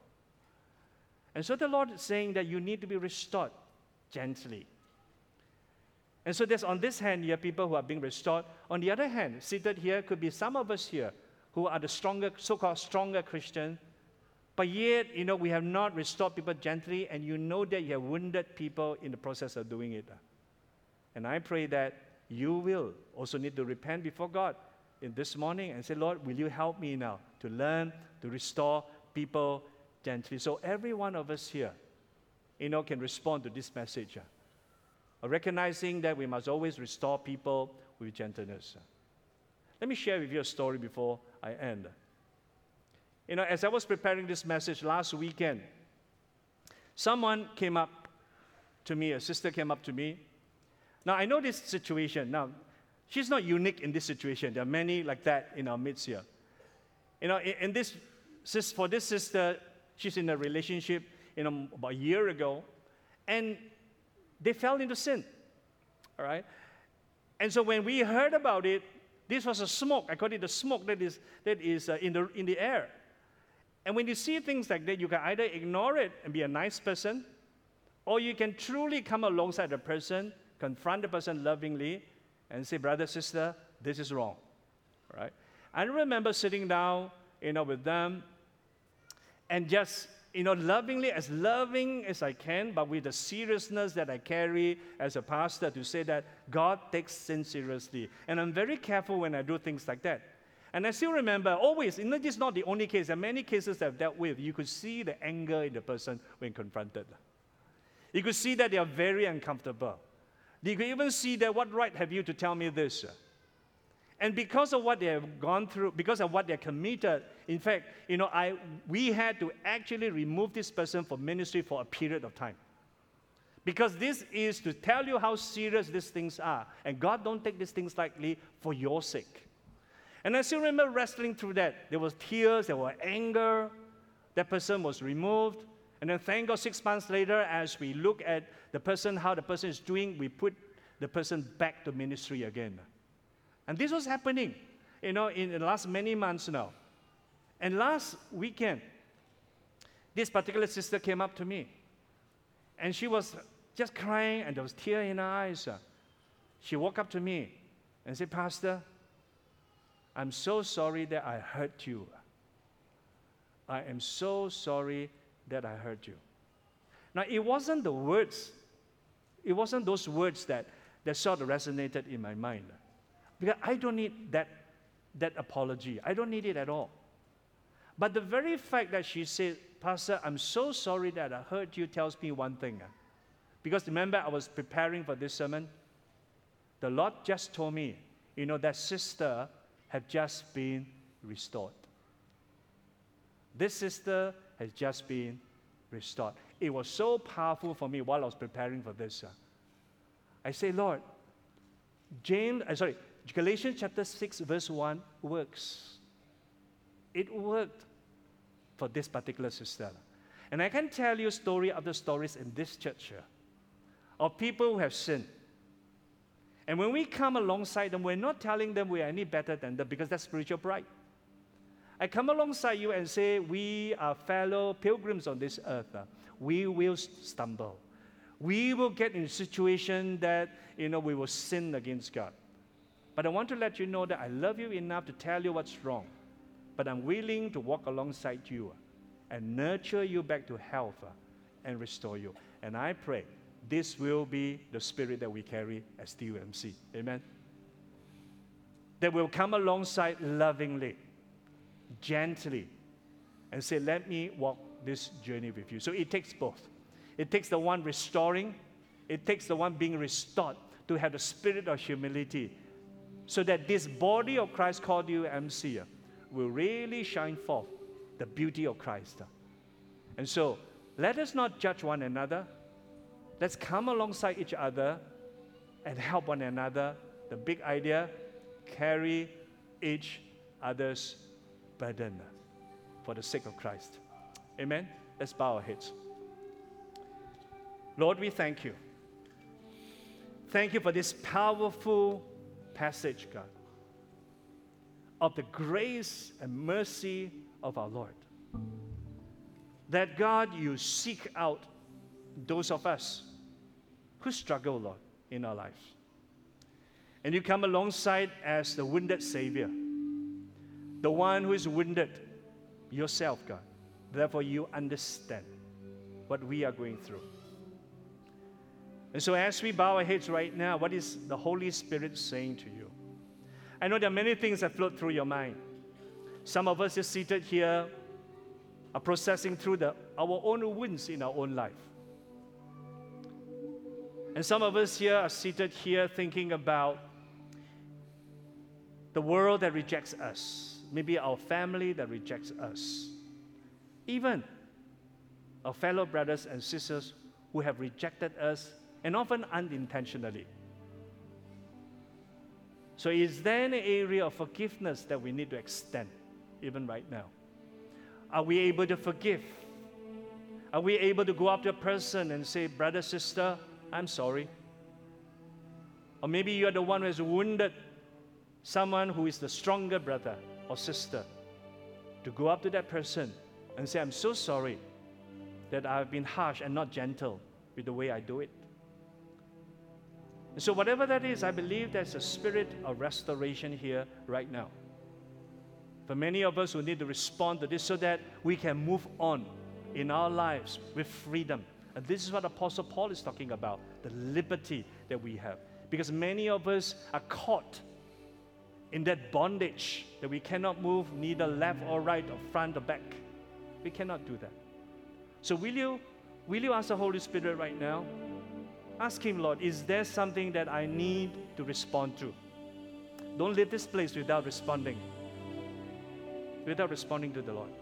A: And so the Lord is saying that you need to be restored gently. And so there's on this hand here people who are being restored. On the other hand, seated here could be some of us here who are the stronger, so-called stronger Christian, but yet, we have not restored people gently, and you know that you have wounded people in the process of doing it. And I pray that you will also need to repent before God in this morning and say, Lord, will you help me now to learn to restore people gently? So every one of us here, can respond to this message. Recognizing that we must always restore people with gentleness. Let me share with you a story before I end. As I was preparing this message last weekend, someone came up to me, a sister came up to me. Now, I know this situation. Now, she's not unique in this situation. There are many like that in our midst here. For this sister, she's in a relationship, about a year ago, and they fell into sin, all right? And so when we heard about it, this was a smoke. I call it the smoke that is in the air. And when you see things like that, you can either ignore it and be a nice person, or you can truly come alongside the person, confront the person lovingly, and say, brother, sister, this is wrong, all right? I remember sitting down, with them, and just, loving as I can, but with the seriousness that I carry as a pastor to say that God takes sin seriously. And I'm very careful when I do things like that. And I still remember, always, this is not the only case. There are many cases I've dealt with. You could see the anger in the person when confronted. You could see that they are very uncomfortable. You could even see that, what right have you to tell me this? And because of what they have gone through, because of what they committed, in fact, we had to actually remove this person from ministry for a period of time. Because this is to tell you how serious these things are. And God don't take these things lightly for your sake. And I still remember wrestling through that. There was tears, there was anger. That person was removed. And then thank God 6 months later, as we look at the person, how the person is doing, we put the person back to ministry again. And this was happening, in the last many months now. And last weekend, this particular sister came up to me. And she was just crying, and there was tears in her eyes. She walked up to me and said, Pastor, I'm so sorry that I hurt you. I am so sorry that I hurt you. Now, it wasn't the words. It wasn't those words that sort of resonated in my mind. Because I don't need that apology. I don't need it at all. But the very fact that she said, Pastor, I'm so sorry that I hurt you, tells me one thing. Because remember, I was preparing for this sermon. The Lord just told me, that sister had just been restored. This sister has just been restored. It was so powerful for me while I was preparing for this. I say, Lord, Galatians chapter 6, verse 1 works. It worked for this particular sister. And I can tell you story after stories in this church here of people who have sinned. And when we come alongside them, we're not telling them we are any better than them, because that's spiritual pride. I come alongside you and say, we are fellow pilgrims on this earth. We will stumble. We will get in a situation that, we will sin against God. But I want to let you know that I love you enough to tell you what's wrong. But I'm willing to walk alongside you and nurture you back to health and restore you. And I pray this will be the spirit that we carry as TUMC. Amen? That will come alongside lovingly, gently, and say, let me walk this journey with you. So it takes both. It takes the one restoring. It takes the one being restored to have the spirit of humility, so that this body of Christ called TUMC will really shine forth the beauty of Christ. And so, let us not judge one another. Let's come alongside each other and help one another. The big idea, carry each other's burden for the sake of Christ. Amen? Let's bow our heads. Lord, we thank you. Thank you for this powerful passage, God, of the grace and mercy of our Lord. That, God, you seek out those of us who struggle, Lord, in our lives. And you come alongside as the wounded Savior, the one who is wounded yourself, God. Therefore, you understand what we are going through. And so as we bow our heads right now, what is the Holy Spirit saying to you? I know there are many things that float through your mind. Some of us just seated here are processing through our own wounds in our own life. And some of us here are seated here thinking about the world that rejects us, maybe our family that rejects us, even our fellow brothers and sisters who have rejected us, and often unintentionally. So is there an area of forgiveness that we need to extend, even right now? Are we able to forgive? Are we able to go up to a person and say, brother, sister, I'm sorry? Or maybe you are the one who has wounded someone who is the stronger brother or sister, to go up to that person and say, I'm so sorry that I've been harsh and not gentle with the way I do it. And so whatever that is, I believe there's a spirit of restoration here right now. For many of us who need to respond to this so that we can move on in our lives with freedom. And this is what Apostle Paul is talking about, the liberty that we have. Because many of us are caught in that bondage that we cannot move neither left or right or front or back. We cannot do that. So will you ask the Holy Spirit right now? Ask Him, Lord, is there something that I need to respond to? Don't leave this place without responding to the Lord.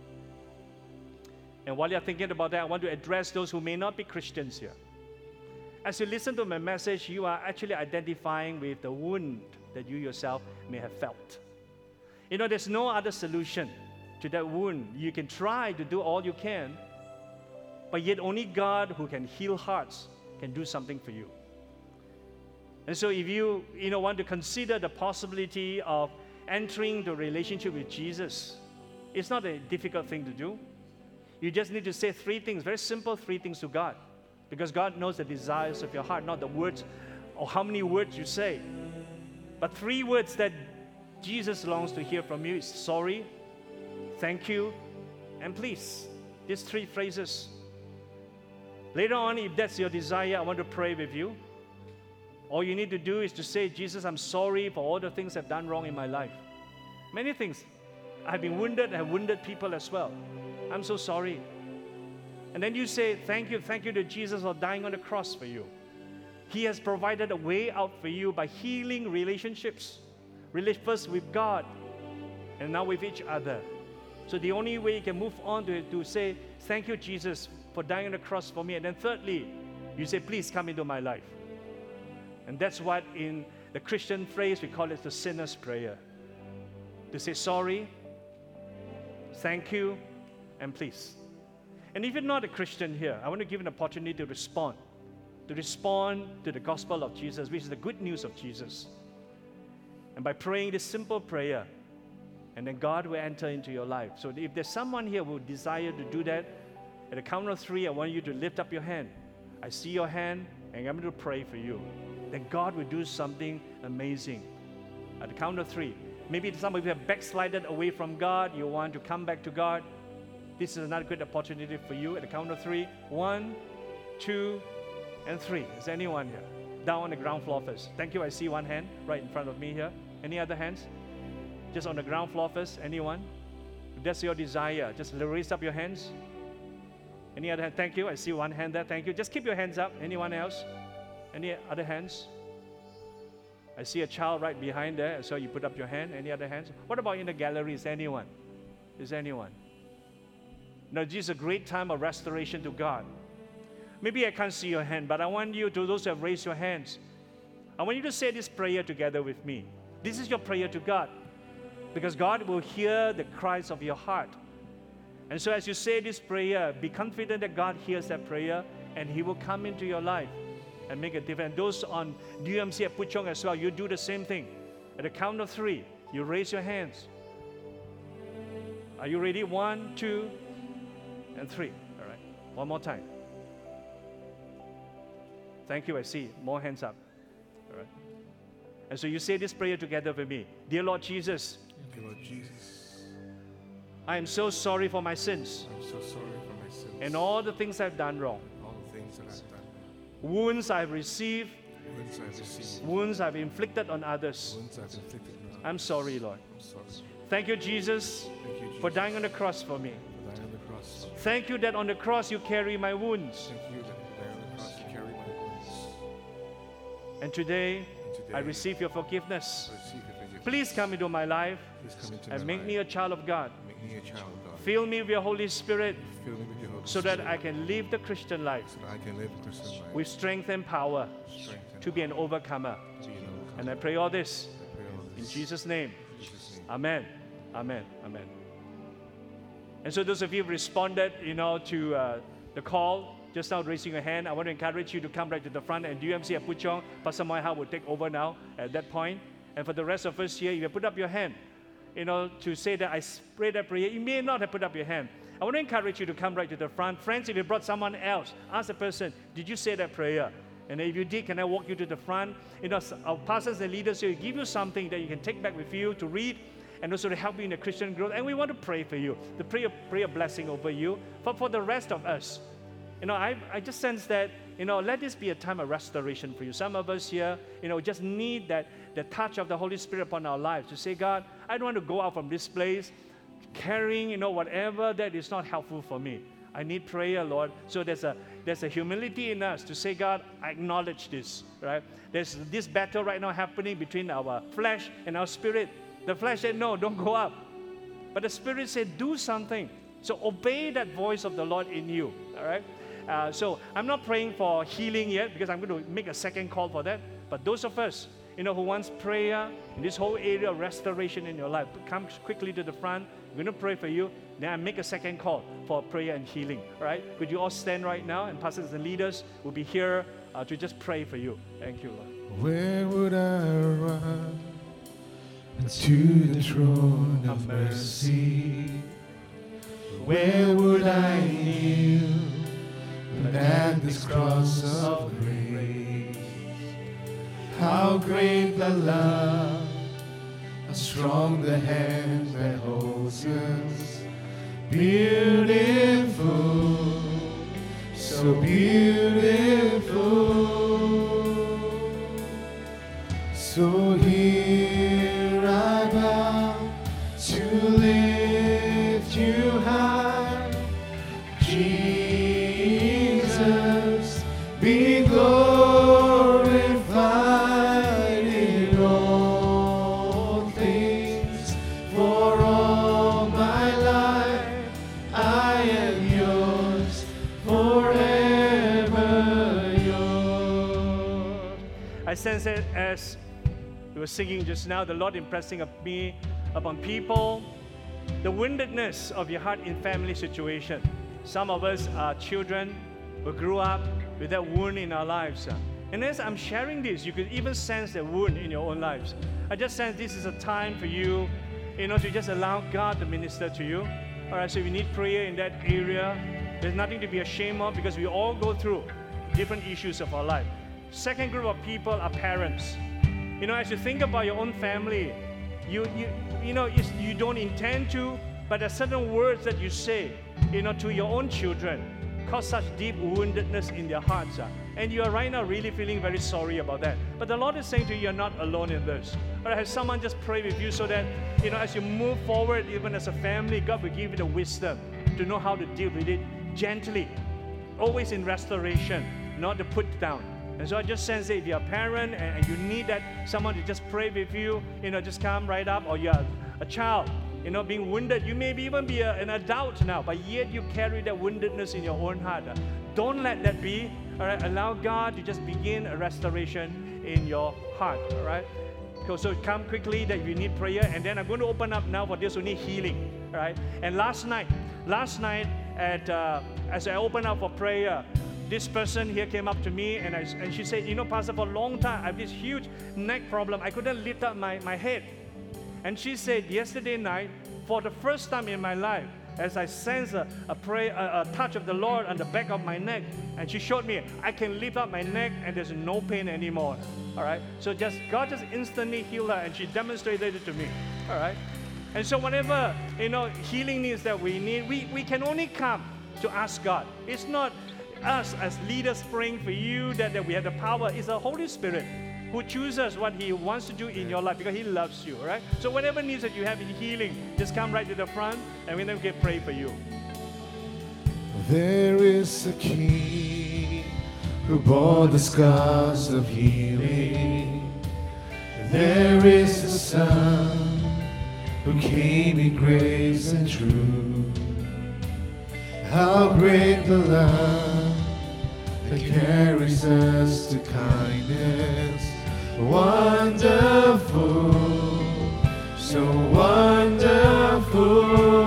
A: And while you're thinking about that, I want to address those who may not be Christians here. As you listen to my message, you are actually identifying with the wound that you yourself may have felt. You know, there's no other solution to that wound. You can try to do all you can, but yet only God, who can heal hearts, can do something for you. And so if you want to consider the possibility of entering the relationship with Jesus, it's not a difficult thing to do. You just need to say three things, very simple three things to God. Because God knows the desires of your heart, not the words or how many words you say. But three words that Jesus longs to hear from you is sorry, thank you, and please. These three phrases. Later on, if that's your desire, I want to pray with you. All you need to do is to say, Jesus, I'm sorry for all the things I've done wrong in my life. Many things. I've been wounded, I have wounded people as well. I'm so sorry. And then you say, thank you to Jesus for dying on the cross for you. He has provided a way out for you by healing relationships. First with God, and now with each other. So the only way you can move on to say, thank you, Jesus, for dying on the cross for me. And then thirdly, you say, please come into my life. And that's what in the Christian phrase, we call it the sinner's prayer. To say sorry, thank you, and please. And if you're not a Christian here, I want to give an opportunity to respond to the gospel of Jesus, which is the good news of Jesus. And by praying this simple prayer, and then God will enter into your life. So if there's someone here who desire to do that, at the count of three, I want you to lift up your hand. I see your hand, and I'm going to pray for you. Then God will do something amazing. At the count of three. Maybe some of you have backslided away from God. You want to come back to God. This is another good opportunity for you. At the count of three. 1, 2, and 3. Is there anyone here? Down on the ground floor first. Thank you. I see one hand right in front of me here. Any other hands? Just on the ground floor first. Anyone? If that's your desire, just raise up your hands. Any other hand? Thank you. I see one hand there. Thank you. Just keep your hands up. Anyone else? Any other hands? I see a child right behind there, so you put up your hand. Any other hands? What about in the gallery? Is there anyone? Is there anyone? Now, this is a great time of restoration to God. Maybe I can't see your hand, but I want you, to those who have raised your hands, I want you to say this prayer together with me. This is your prayer to God, because God will hear the cries of your heart. And so as you say this prayer, be confident that God hears that prayer, and He will come into your life and make a difference. Those on DMC at Puchong as well, you do the same thing. At the count of 3, you raise your hands. Are you ready? 1, 2, and 3. All right. One more time. Thank you. I see more hands up. All right. And so you say this prayer together with me. Dear Lord Jesus,
B: Dear Lord Jesus,
A: I am so sorry for my sins
B: I'm so sorry for my sins
A: and all the things I've done wrong.
B: all the things that I've done,
A: Wounds I've received,
B: wounds I've received,
A: wounds I've inflicted on others.
B: wounds I've inflicted on others.
A: I'm sorry, Lord.
B: I'm sorry.
A: Thank you, Jesus,
B: Thank you, Jesus,
A: for dying on the cross for me.
B: for dying on the cross.
A: Thank you that on the cross you carry my wounds.
B: Thank you that dying on the cross you carry my wounds.
A: And today,
B: And today,
A: I receive your forgiveness.
B: I receive your forgiveness.
A: Please come into my life
B: Please come into
A: and
B: my
A: make
B: life.
A: me a child of God.
B: Make me a child of God.
A: Fill me with your Holy Spirit
B: Fill me with your Holy
A: so that
B: Spirit,
A: I can live the Christian life
B: so that I can live a Christian life
A: with strength and power
B: strength and
A: to be an overcomer.
B: to be an overcomer.
A: And I pray all this
B: I pray all
A: in
B: this
A: Jesus' name.
B: in Jesus' name.
A: Amen. Amen. Amen. And so those of you who responded, to the call, just now raising your hand, I want to encourage you to come right to the front. And DMC at Puchong, Pastor Moiha will take over now at that point. And for the rest of us here, if you put up your hand, to say that I prayed that prayer, you may not have put up your hand. I want to encourage you to come right to the front. Friends, if you brought someone else, ask the person, did you say that prayer? And if you did, can I walk you to the front? Our pastors and leaders here give you something that you can take back with you to read and also to help you in the Christian growth. And we want to pray for you, to pray a blessing over you. For the rest of us, I just sense that, let this be a time of restoration for you. Some of us here, just need the touch of the Holy Spirit upon our lives to say, God, I don't want to go out from this place carrying, whatever that is not helpful for me. I need prayer, Lord. So there's a humility in us to say, God, I acknowledge this, right? There's this battle right now happening between our flesh and our spirit. The flesh said, no, don't go up. But the spirit said, do something. So obey that voice of the Lord in you, all right? So I'm not praying for healing yet because I'm going to make a second call for that. But those of us, who wants prayer in this whole area of restoration in your life, come quickly to the front. We're going to pray for you. Then I make a second call for prayer and healing. All right? Could you all stand right now? And pastors and leaders will be here to just pray for you. Thank you, Lord.
B: Where would I run to the throne of mercy? Where would I kneel at this cross of grace? How great the love, how strong the hand that holds us. Beautiful, so beautiful. So here I bow to lift you high, Jesus, be glorified in all things. For all my life I am yours, forever yours.
A: I sense it as we were singing just now, the Lord impressing upon people the woundedness of your heart in family situation. Some of us are children who grew up with that wound in our lives. And as I'm sharing this, you could even sense the wound in your own lives. I just sense this is a time for you, to just allow God to minister to you. All right, so if you need prayer in that area, there's nothing to be ashamed of because we all go through different issues of our life. Second group of people are parents. As you think about your own family, you don't intend to, but there are certain words that you say, to your own children, cause such deep woundedness in their hearts. And you are right now really feeling very sorry about that. But the Lord is saying to you, you're not alone in this. Or have someone just pray with you so that, as you move forward, even as a family, God will give you the wisdom to know how to deal with it gently, always in restoration, not to put down. And so I just sense that if you're a parent and you need someone to just pray with you, just come right up. Or you're a child, being wounded. You may even be an adult now, but yet you carry that woundedness in your own heart. Don't let that be. All right, allow God to just begin a restoration in your heart. All right. So come quickly that you need prayer, and then I'm going to open up now for those who need healing. All right. And last night, as I opened up for prayer, this person here came up to me and she said, Pastor, for a long time I have this huge neck problem. I couldn't lift up my head. And she said, yesterday night, for the first time in my life, as I sense a touch of the Lord on the back of my neck, and she showed me I can lift up my neck and there's no pain anymore. All right. So God just instantly healed her, and she demonstrated it to me. All right. And so whatever healing needs that we need, we can only come to ask God. It's not us as leaders praying for you that we have the power. It's the Holy Spirit who chooses what He wants to do in your life because He loves you, right? So whatever needs that you have in healing, just come right to the front and we're going to pray for you.
B: There is a King who bore the scars of healing. There is a Son who came in grace and truth. How great the love that carries us to kindness. Wonderful, so wonderful.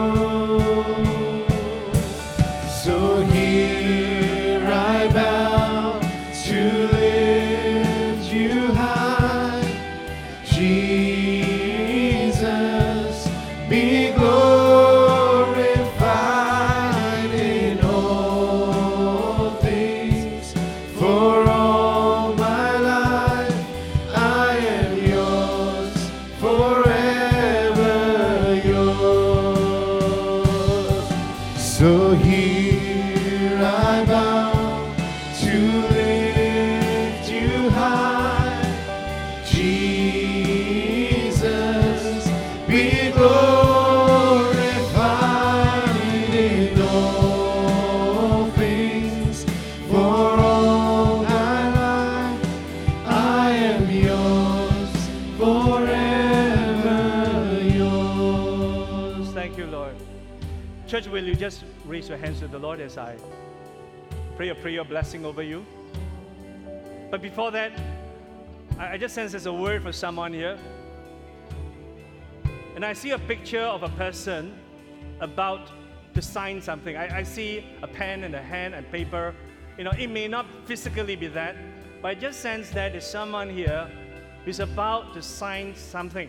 B: So here I bow to lift you high, Jesus, be glorified in all things. For all my life I am yours, forever yours. So here I bow to lift you high, Jesus, be glorified in all things. For all my life I am yours, forever yours.
A: Thank you, Lord. Church, will you just raise your hands to the Lord as I pray a prayer blessing over you? But before that, I just sense there's a word for someone here. And I see a picture of a person about to sign something. I see a pen and a hand and paper. It may not physically be that, but I just sense that there's someone here who's about to sign something.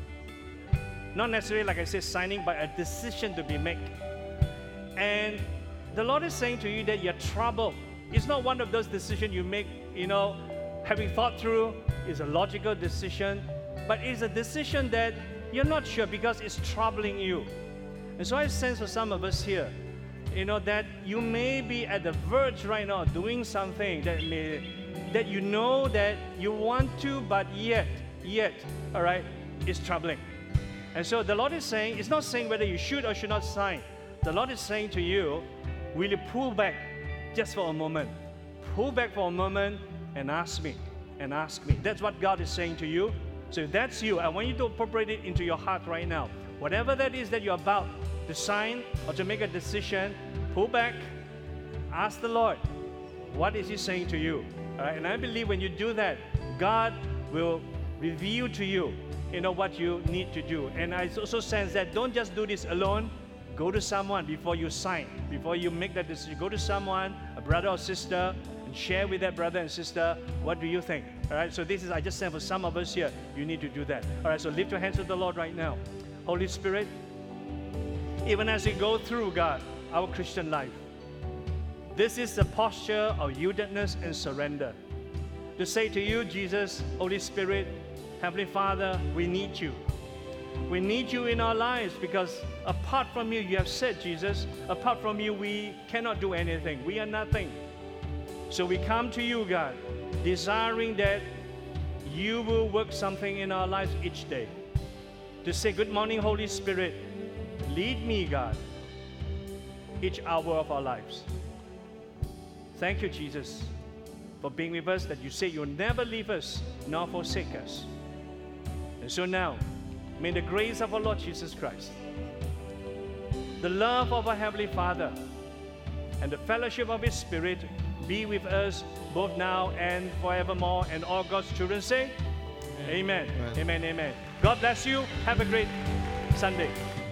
A: Not necessarily, like I said, signing, but a decision to be made. And the Lord is saying to you that you're troubled. It's not one of those decisions you make, having thought through. It's a logical decision, but it's a decision that you're not sure because it's troubling you. And so I sense for some of us here, that you may be at the verge right now doing something that you know that you want to, but yet, all right, it's troubling. And so the Lord is saying, it's not saying whether you should or should not sign. The Lord is saying to you, will you pull back just for a moment? Pull back for a moment and ask me. That's what God is saying to you. So if that's you, I want you to incorporate it into your heart right now. Whatever that is that you're about to sign or to make a decision, pull back, ask the Lord, what is He saying to you? All right? And I believe when you do that, God will reveal to you, what you need to do. And I also sense that don't just do this alone. Go to someone before you sign, before you make that decision. Go to someone, a brother or sister, and share with that brother and sister, what do you think? All right, so I just said for some of us here, you need to do that. All right, so lift your hands to the Lord right now. Holy Spirit, even as we go through, God, our Christian life, this is the posture of yieldedness and surrender. To say to you, Jesus, Holy Spirit, Heavenly Father, we need you. We need you in our lives because apart from you, you have said, Jesus, apart from you, we cannot do anything. We are nothing. So we come to you, God, desiring that you will work something in our lives each day. To say, good morning, Holy Spirit. Lead me, God, each hour of our lives. Thank you, Jesus, for being with us, that you say you'll never leave us nor forsake us. And so now, may the grace of our Lord Jesus Christ, the love of our Heavenly Father, and the fellowship of His Spirit be with us both now and forevermore. And all God's children say, Amen. Amen. Amen. God bless you. Have a great Sunday.